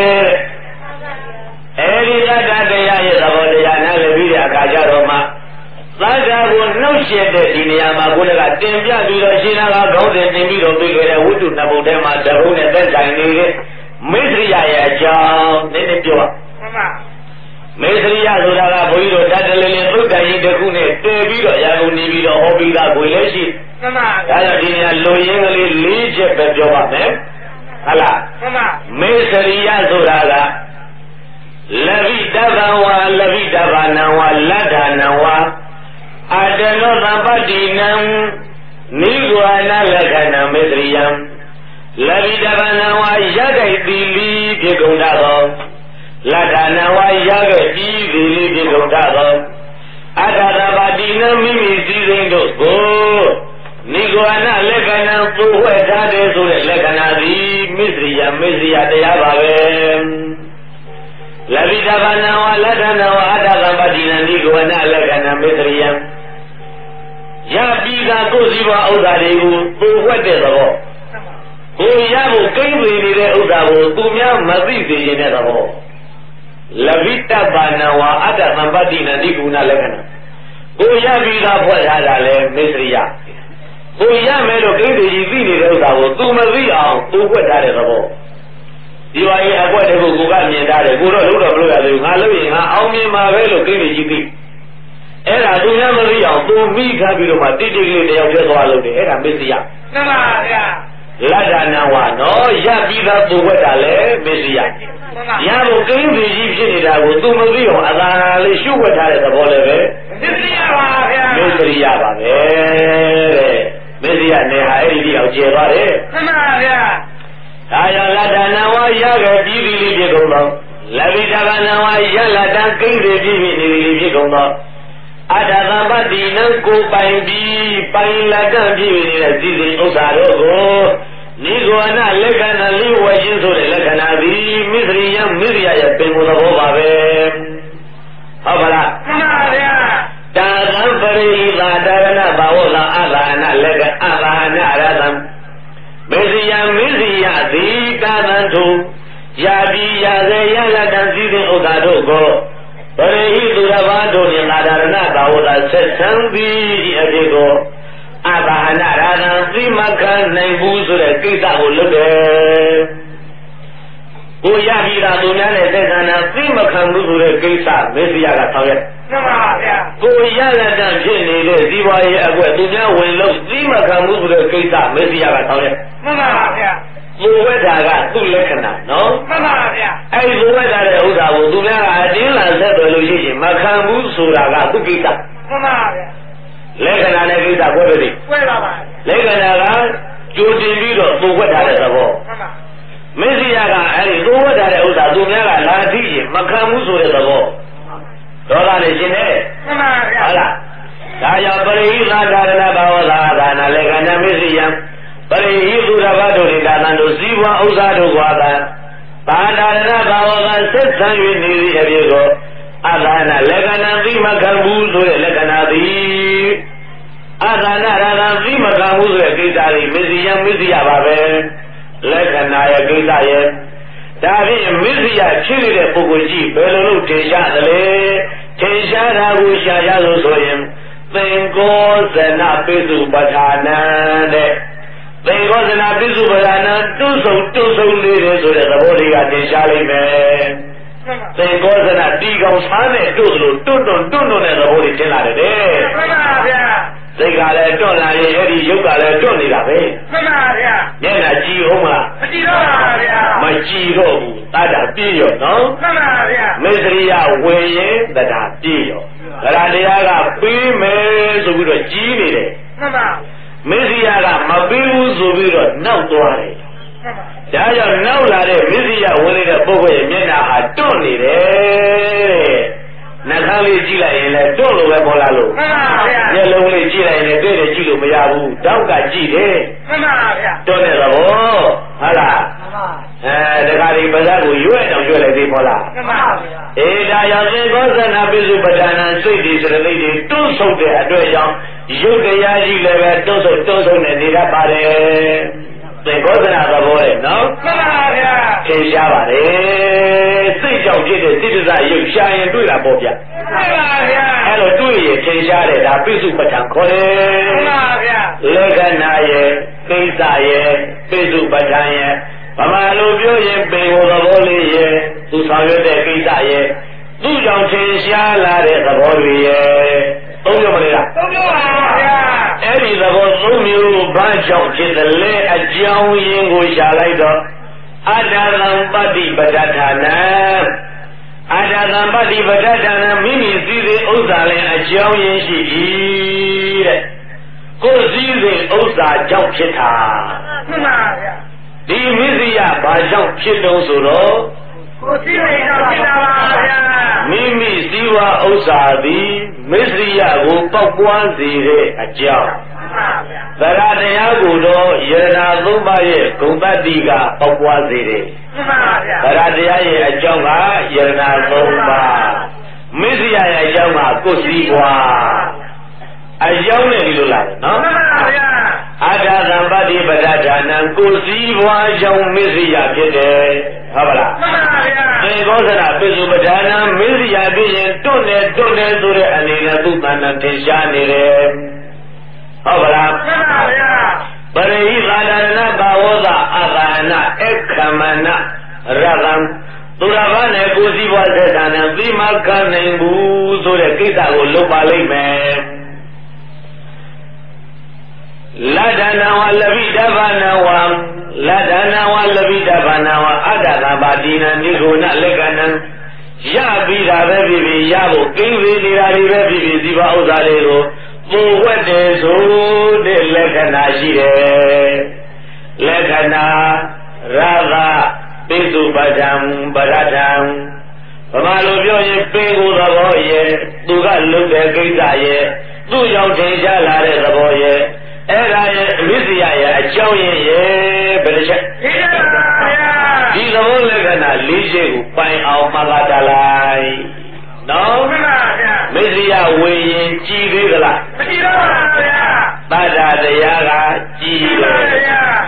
S1: အဲဒီသတ္တတရားရဲ့သဘောတရားနားလေပြီးတဲ့အခါကျတော့မှသတ္တကိုနှုတ်ရှက်တဲ့ဒီနေရာမှာကိုယ်ကတင်ပြပြီးတော့ရှင်နာကခေါင်းစဉ်တင်ပြီးတော့ပြီးခဲ့တဲ့ဝိတုနှစ်ပုဒ်ထဲမှာတရုံးနဲ့သက်ဆိုင်နေတဲ့မေသရိယရဲ့အကြောင်းနည်းနည်းပြောပါမှန်ပါမေသရိယဆိုတာကဘုန်းကြီးတို့တတ်တလေးလေးသုတ်တန်ကြီးတစ်ခုနဲ့တည်ပြီးတော့ရာကုန်နေပြီးတော့ဟောပြီးသားကိုယ်လည်းရှိမှန်ပါဒါကြောင့်ဒီနေရာလူရင်းကလေး၄ချက်ပဲပြောပါမယ်ဟုတ်လားမှန်ပါမေသရိယဆိုတာကလဗိတဗံဝါလဗိတဗာနံဝါလတ္ထာနံဝါအတနောသံပတ္တိနံနိဂဝါနလက္ခဏံမေတ္တရိယံလဗိတဗနံဝါရဂိတိလီပြေကုန်သောလတ္ထာနံဝါရဂိတိလီပြေကုန်သောအတ္တသပတ္တိနံမိမိစည်းစိမ်တို့ကိုနိဂဝါနလက္ခဏံပူဝဲထားတယ်ဆိုတဲ့လက္ခဏာသည်မေတ္တရိယတရားပါပဲလဗိတဗနံဝါလတ္ထာနံဝါအတ္တသပတ္တိနံနိဂဝါနလက္ခဏံမေတ္တရိယံရပြီးကကိုယ်စီပါဥစ္စာတွေကိုပူဝဲတဲ့သဘောကိုရဖို့ကိန်းဝင်နေတဲ့ဥစ္စာကိုသူများမသိစေရင်တဲ့သဘောလဗိတဗနံဝါအတ္တသပတ္တိနံနိဂဝါနလက္ခဏာကိုရပြီးကဖွဲ့ထားတာလဲမေတ္တရိယကိုရမယ်လို့ကိန်းတွေကြီးသိနေတဲ့ဥစ္စာကိုသူမသိအောင်ပူဝဲထားတဲ့သဘောဒီဝါကြီးအကွက်တကူကိုကမြင်ထားတယ်ကိုတော့လို့တော့မလို့ရသေးဘူးငါလို့ရင်ငါအောင်မြင်မှာပဲလို့ကိန်းတွေကြီးသိအဲ့ဒါသူများမသိအောင်သူမိခါပြီးတော့မှတိတိကလေးတယောက်ကျသွားလို့တယ်အဲ့ဒါမစ္စယမှန်ပါဗျာလတ္တနာဝနော်ရပြီးသားပူဝက်တာလေမစ္စယရဖို့ကိန်းတွေကြီးဖြစ်နေတာကိုသူမသိအောင်အသာလေးရှုဝက်ထားတဲ့သဘောလည်းပဲမစ္စယပါဗျာမစ္စယပါပဲတဲ့မစ္စယနေဟာအဲ့ဒီတယောက်ကျဲသွားတယ်မှန်ပါဗျာဒါကြောင့်လတ္တနာဝရခဲ့ပြီးပြီလေးဖြစ်ကုန်တော့လဗိတဗနာဝရလတ္တကိန်းတွေပြီးပြီနေလေးဖြစ်ကုန်တော့အတ္တသပတ္တိနံကိုပိုင်ပြီးပိုင်လတ္တဖြစ်နေတဲ့စည်းစိမ်ဥစ္စာတို့ကိုနိဂဝါနလက္ခဏာလေးဝယ်ခြင်းဆိုတဲ့လက္ခဏာသည်မစ္စရိယမစ္စရိယရဲ့ပင်ကိုယ်သဘောပါပဲဟုတ်ပါလားမှန်ပါဗျာတာသံပရိသာဒါရဏဘာဝလာအဘာနာလက္ခအဘာနာရသံမစ္စရိယသည်တာသံထုယာတိယာစေယလတံစည်းတဲ့ဥဒ္ဒါတို့ကိုပရိဟိသူရဘာတို့နှင့်သာရဏဘာဝတာဆက်ဆံသည်အဖြစ်ကိုအဘာဟနာရာသံသိမခံနိုင်ဘူးဆိုတဲ့ကိစ္စကိုလုပ်တယ်ကိုရပြီးတာသူများနဲ့သက်သာနာသိမခံဘူးဆိုတဲ့ကိစ္စမေစီယာကဆောင်ရွက်
S2: မှန်ပါဗျာ
S1: ကိုရလက်တံဖြစ်နေတဲ့ဇီဝရေးအကွက်သူများဝင်လို့သိမခံဘူးဆိုတဲ့ကိစ္စမေစီယာကဆောင်ရွက်
S2: မှန်ပါဗျာ
S1: လူဝိဒါကသူ့လက္ခဏာနော်
S2: မှန်ပါဗျာ
S1: အဲ့ဒီလူဝိဒါတဲ့ဥစ္စာကိုသူများကအတင်းလာဆက်တယ်လို့ရှိရင်မခံဘူးဆိုတာကသူ့ကိစ္စ
S2: မှန်ပါဗျာ
S1: လက္ခဏာနဲ့ကိစ္စကွဲတယ်
S2: ကွဲပါပါ
S1: လက္ခဏာကကြိုတင်ပြီးတော့သူ့ဝိဒါတဲ့သဘော
S2: မှန်ပါ
S1: မေစီယာကအဲ့ဒီသူ့ဝိဒါတဲ့ဥစ္စာသူများကလာသိရင်မခံဘူးဆိုတဲ့သဘောဒေါသနဲ့ရှင်နေ
S2: မှန်ပါဗျာ
S1: ဟုတ်လားဒါကြောင့်ပရိဟိသာဒါရဏဘာဝသာဒါနာလက္ခဏာမေစီယံပရိဟိသူရဘတို့ဒါနတို့ဇီဝဥစ္စာတို့ကွာသာဒါရဏဘာဝကဆက်ဆံ၍နေသည့်အဖြစ်ကိုအသာနာလက္ခဏာသိမခံဘူးဆိုတဲ့လက္ခဏာသည်အသာနာရဏသိမခံဘူးဆိုတဲ့ကိစ္စတွေမေစီယံမေစီယပါပဲလက္ခဏာရဲ့ကိစ္စရဲ့ဒါဖြင့်မေစီယဖြစ်နေတဲ့ပုဂ္ဂိုလ်ကြီးဘယ်လိုလုပ်ထင်ရှားသလဲထင်ရှားတာကိုရှားရလို့ဆိုရင်သင်္ကောဇနပိစုပဋ္ဌာနံတဲ့သင်္ကောဇနပိစုပဋ္ဌာနံတွန်းဆုံလေးတယ်ဆိုတဲ့သဘောလေးကထင်ရှားလိမ့်မယ်သင်္ကောဇနတီကောင်ဆန်းနဲ့တို့လို့တွန်းတဲ့သဘောလေးထင်လာတယ်တဲ့
S2: မှန်ပါဗျာ
S1: စိတ်ကလည်းတွန်းလာရင်အဲ့ဒီရုပ်ကလည်းတွန်းနေတာပဲ
S2: မှန်ပါဗျာ
S1: မျက်နှာကြည့်အောင်မလား
S2: မကြည့်တော့ပါဗျာ
S1: မကြည့်တော့ဘူးတရားပြည့်ရောနော်
S2: မှန်ပါဗျာ
S1: မေစရိယဝင်ရင်တရားပြည့်ရောတရားကပြီးမယ်ဆိုပြီးတော့ကြီးနေတယ်
S2: မှန်ပါ
S1: မေစရိယကမပြီးဘူးဆိုပြီးတော့နောက်သွားတယ်ဒါကြောင့်နောက်လာတဲ့မေစရိယဝင်နေတဲ့ပုဂ္ဂိုလ်ရဲ့မျက်နှာဟာတွန်းနေတယ်နှာခေါင်းလေးကြည့်လိုက်ရင်လည်းတွန်းလို့ပဲပေါ်လာလို့
S2: မှန်ပါဗျာ
S1: မျက်လုံးလေးကြည့်လိုက်ရင်တွေ့တယ်ကြည့်လို့မရဘူးတောက်ကကြည့်တယ်
S2: မှန်ပါဗျာ
S1: တွန်းတဲ့သဘောဟုတ်လား
S2: မှန်ပါ
S1: တခါဒီပါးစပ်ကိုရွဲ့အောင်ရွဲ့လိုက်သေးပေါ်လား
S2: မှန်ပါဗျာ
S1: အေးဒါကြောင့်သင်္ကောဇနပိစုပဋ္ဌာနံစိတ်ဒီစရတိတွေတွန်းဆုပ်တဲ့အတွက်ကြောင့်ရုပ်တရားကြီးလည်းပဲတွန်းဆုပ်နေနေတတ်ပါတယ်သင်္ကောဇနသဘောရဲ့နော်
S2: မှန်ပါဗျာ
S1: ထင်ရှားပါတယ်စိတ်ကြောင့်ဖြစ်တဲ့စိတ္တဇရုပ်ရှာရင်တွေ့တာပေါ့ဗျ
S2: မှန်ပါဗျာ
S1: အဲ့လိုတွေ့ရင်ထင်ရှားတယ်ဒါပိစုပဋ္ဌာန်ခေါ်တယ်
S2: မှန်ပါဗျာ
S1: လက္ခဏာရဲ့ကိစ္စရဲ့ပိစုပဋ္ဌာန်ရဲ့ဗမာလိုပြောရင်ပေဟောသဘောလေးရဲ့သူဆောင်ရွက်တဲ့ကိစ္စရဲ့သူ့ကြောင့်ထင်ရှားလာတဲ့သဘောတွေရဲ့သုံးမျိုးမလဲလား
S2: သုံးမျိုးပါဗျာ
S1: အဲ့ဒီသဘောသုံးမျိုးဘာကြောင့်ဖြစ်တယ်လဲအကြောင်းရင်းကိုရှာလိုက်တော့အတ္တသံပတ္တိပဋ္ဌာနံအတ္တသံပတ္တိပဋ္ဌာနံမိမိစည်းစိမ်ဥစ္စာလည်းအကြောင်းရင်းရှိ၏တဲ့ကိုယ်စည်းစိမ်ဥစ္စာကြောင့်ဖြစ်တာ
S2: မှန်ပါဗျာ
S1: ဒီမစ္စရိယဘာကြောင့်ဖြစ်တုံးဆိုတော့
S2: ကိုယ်စည်းစိမ်ကြောင့်ဖြစ်တာပါဗျာ
S1: မိမိစည်းဝါဥစ္စာသည်မစ္စရိယကိုပေါက်ပွားစေတဲ့အကြောင်းသရတရားကိုတော့ယရနာသုံးပါးရဲ့ဂုဏ်တတ္တိကပေါက်ပွားစေတယ်
S2: မှန်ပါဗျာ
S1: သရတရားရဲ့အကြောင်းကယရနာသုံးပါးမစ္စရိယရဲ့အကြောင်းကကိုယ်စည်းဝါအကြောင်းနဲ့ဒီလိုလာတယ်နော်
S2: မှန်ပါဗျာ
S1: အတ္တသံပတ္တိပဋ္ဌာနံကိုယ်စည်းဝါကြောင့်မစ္စရိယဖြစ်တယ်ဟုတ်ပါလား
S2: မှန်ပါဗျာ
S1: သင်္ကောဇနပိစုပဋ္ဌာနံမစ္စရိယဖြစ်ရင်တွန့်တယ်ဆိုတဲ့အနေနဲ့သူ့တဏ္ဍထင်ရှားနေတယ်ဟုတ်ပါလား
S2: မှန်ပါဗျာ
S1: ပရိဟိသာဒရဏဘာဝသအသာနအခမနရတံသူရဘာနဲ့ကိုယ်စည်းဝါသက်တာနဲ့သိမခံနိုင်ဘူးဆိုတဲ့ကိစ္စကိုလုပ်ပါလိမ့်မယ်လဒ္ဒနာဝလပိတဗနဝံလဒ္ဒနာဝလပိတဗနဝံအတ္တသဘာတိနံနိဂုဏလက္ခဏံရပြီးတာပဲဖြစ်ဖြစ်ရဖို့ကိန်းသေးနေတာတွေပဲဖြစ်ဖြစ်ဒီပါဥစ္စာလေးကိုပုံဝတ်တယ်ဆိုတဲ့လက္ခဏာရှိတယ်လက္ခဏာရာဂပိစုပဋ္ဌံပရထံဗမာလိုပြောရင်ပင်ကိုယ်သဘောရဲ့သူကလုပ်တဲ့ကိစ္စရဲ့သူ့ကြောင့်ထင်ရှားလာတဲ့သဘောရဲ့အဲ့ဒါရဲ့အမစ္စရိယရဲ့အကြောင်းရင်းရဲ့ဘယ်တစ်ချက်ဒီသဘောလက္ခဏာ၄ချက်ကိုပိုင်အောင်မှတ်သားလိုက်နော်
S2: မှန်ပါဗျာ
S1: မစ္စရိယဝေရင်ကြည်သေးသလား
S2: မကြည်တော့ပါဗျာ
S1: တတ္တတရားကကြည်တယ်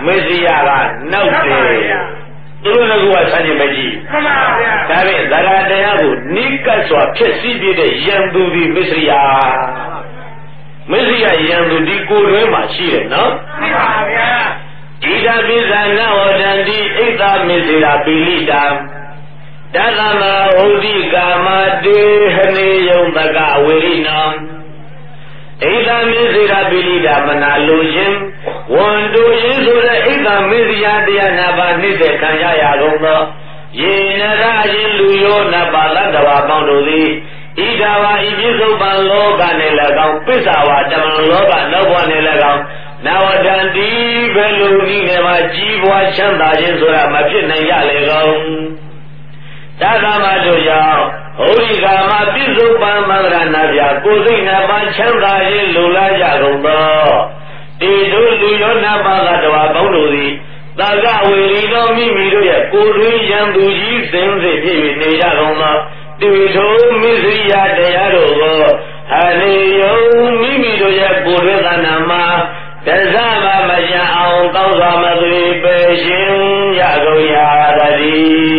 S1: မစ္စရိယကနောက်တယ်သူတို့ကဆန်းကျင်မကြီး
S2: မှန်ပါဗျာ
S1: ဒါဖြင့်သရတရားကိုနိကတ်စွာဖြစ်စည်းပြတဲ့ယံသူဒီမစ္စရိယမစ္စရိယယံသူဒီကိုယ်တွင်းမှာရှိတယ်နော်
S2: မှန်ပါဗျာ
S1: ဣဒံပိသနာဝတန္တိဣဒ္ဓမစ္စရိယပိလိတံတသမဟောတိကာမတေဟနေယုံတကဝေရိနံဣဒံမစ္စရိယပိလိတမနာလိုခြင်းဝန်တူရင်ဆိုတဲ့ဣဒ္ဓမစ္စရိယတရားနာပါနှိမ့်တဲ့ခံရရကုန်သောယေနရရင်လူယောနပါလတ္တဝါပေါင်းတို့သည်ဣဒဝါဤပြစ္ဆုတ်ပံလောကနှင့်၎င်းပစ္ဆဝါတမန်လောကနောက်ဘဝနှင့်၎င်းနာဝတန္တိဘယ်လိုနည်းနဲ့မှကြီးပွားချမ်းသာခြင်းဆိုတာမဖြစ်နိုင်ကြလေကုန်တသမတို့ကြောင့်ဟောဒီကာမပြစ္ဆုတ်ပံမင်္ဂရနာပြကိုယ်စိတ်နှပါချမ်းသာခြင်းလိုလားကြကုန်သောဒီတို့လူယောနပါကတဝါပေါင်းတို့သည်သာကဝေရီတော်မိမိတို့ရဲ့ကိုယ်တွင်ယံသူကြီးစင်စစ်ဖြစ်၍နေကြကုန်သောဒီထိုမစ္စရိယတရားတို့ကိုဟာလေယုံမိမိတို့ရဲ့ကိုယ်တွင်သဏ္ဍာန်မှာတဇမမကြအောင်ကောင်းစွာမသွေပယ်ရှင်ရကုန်ရတည်း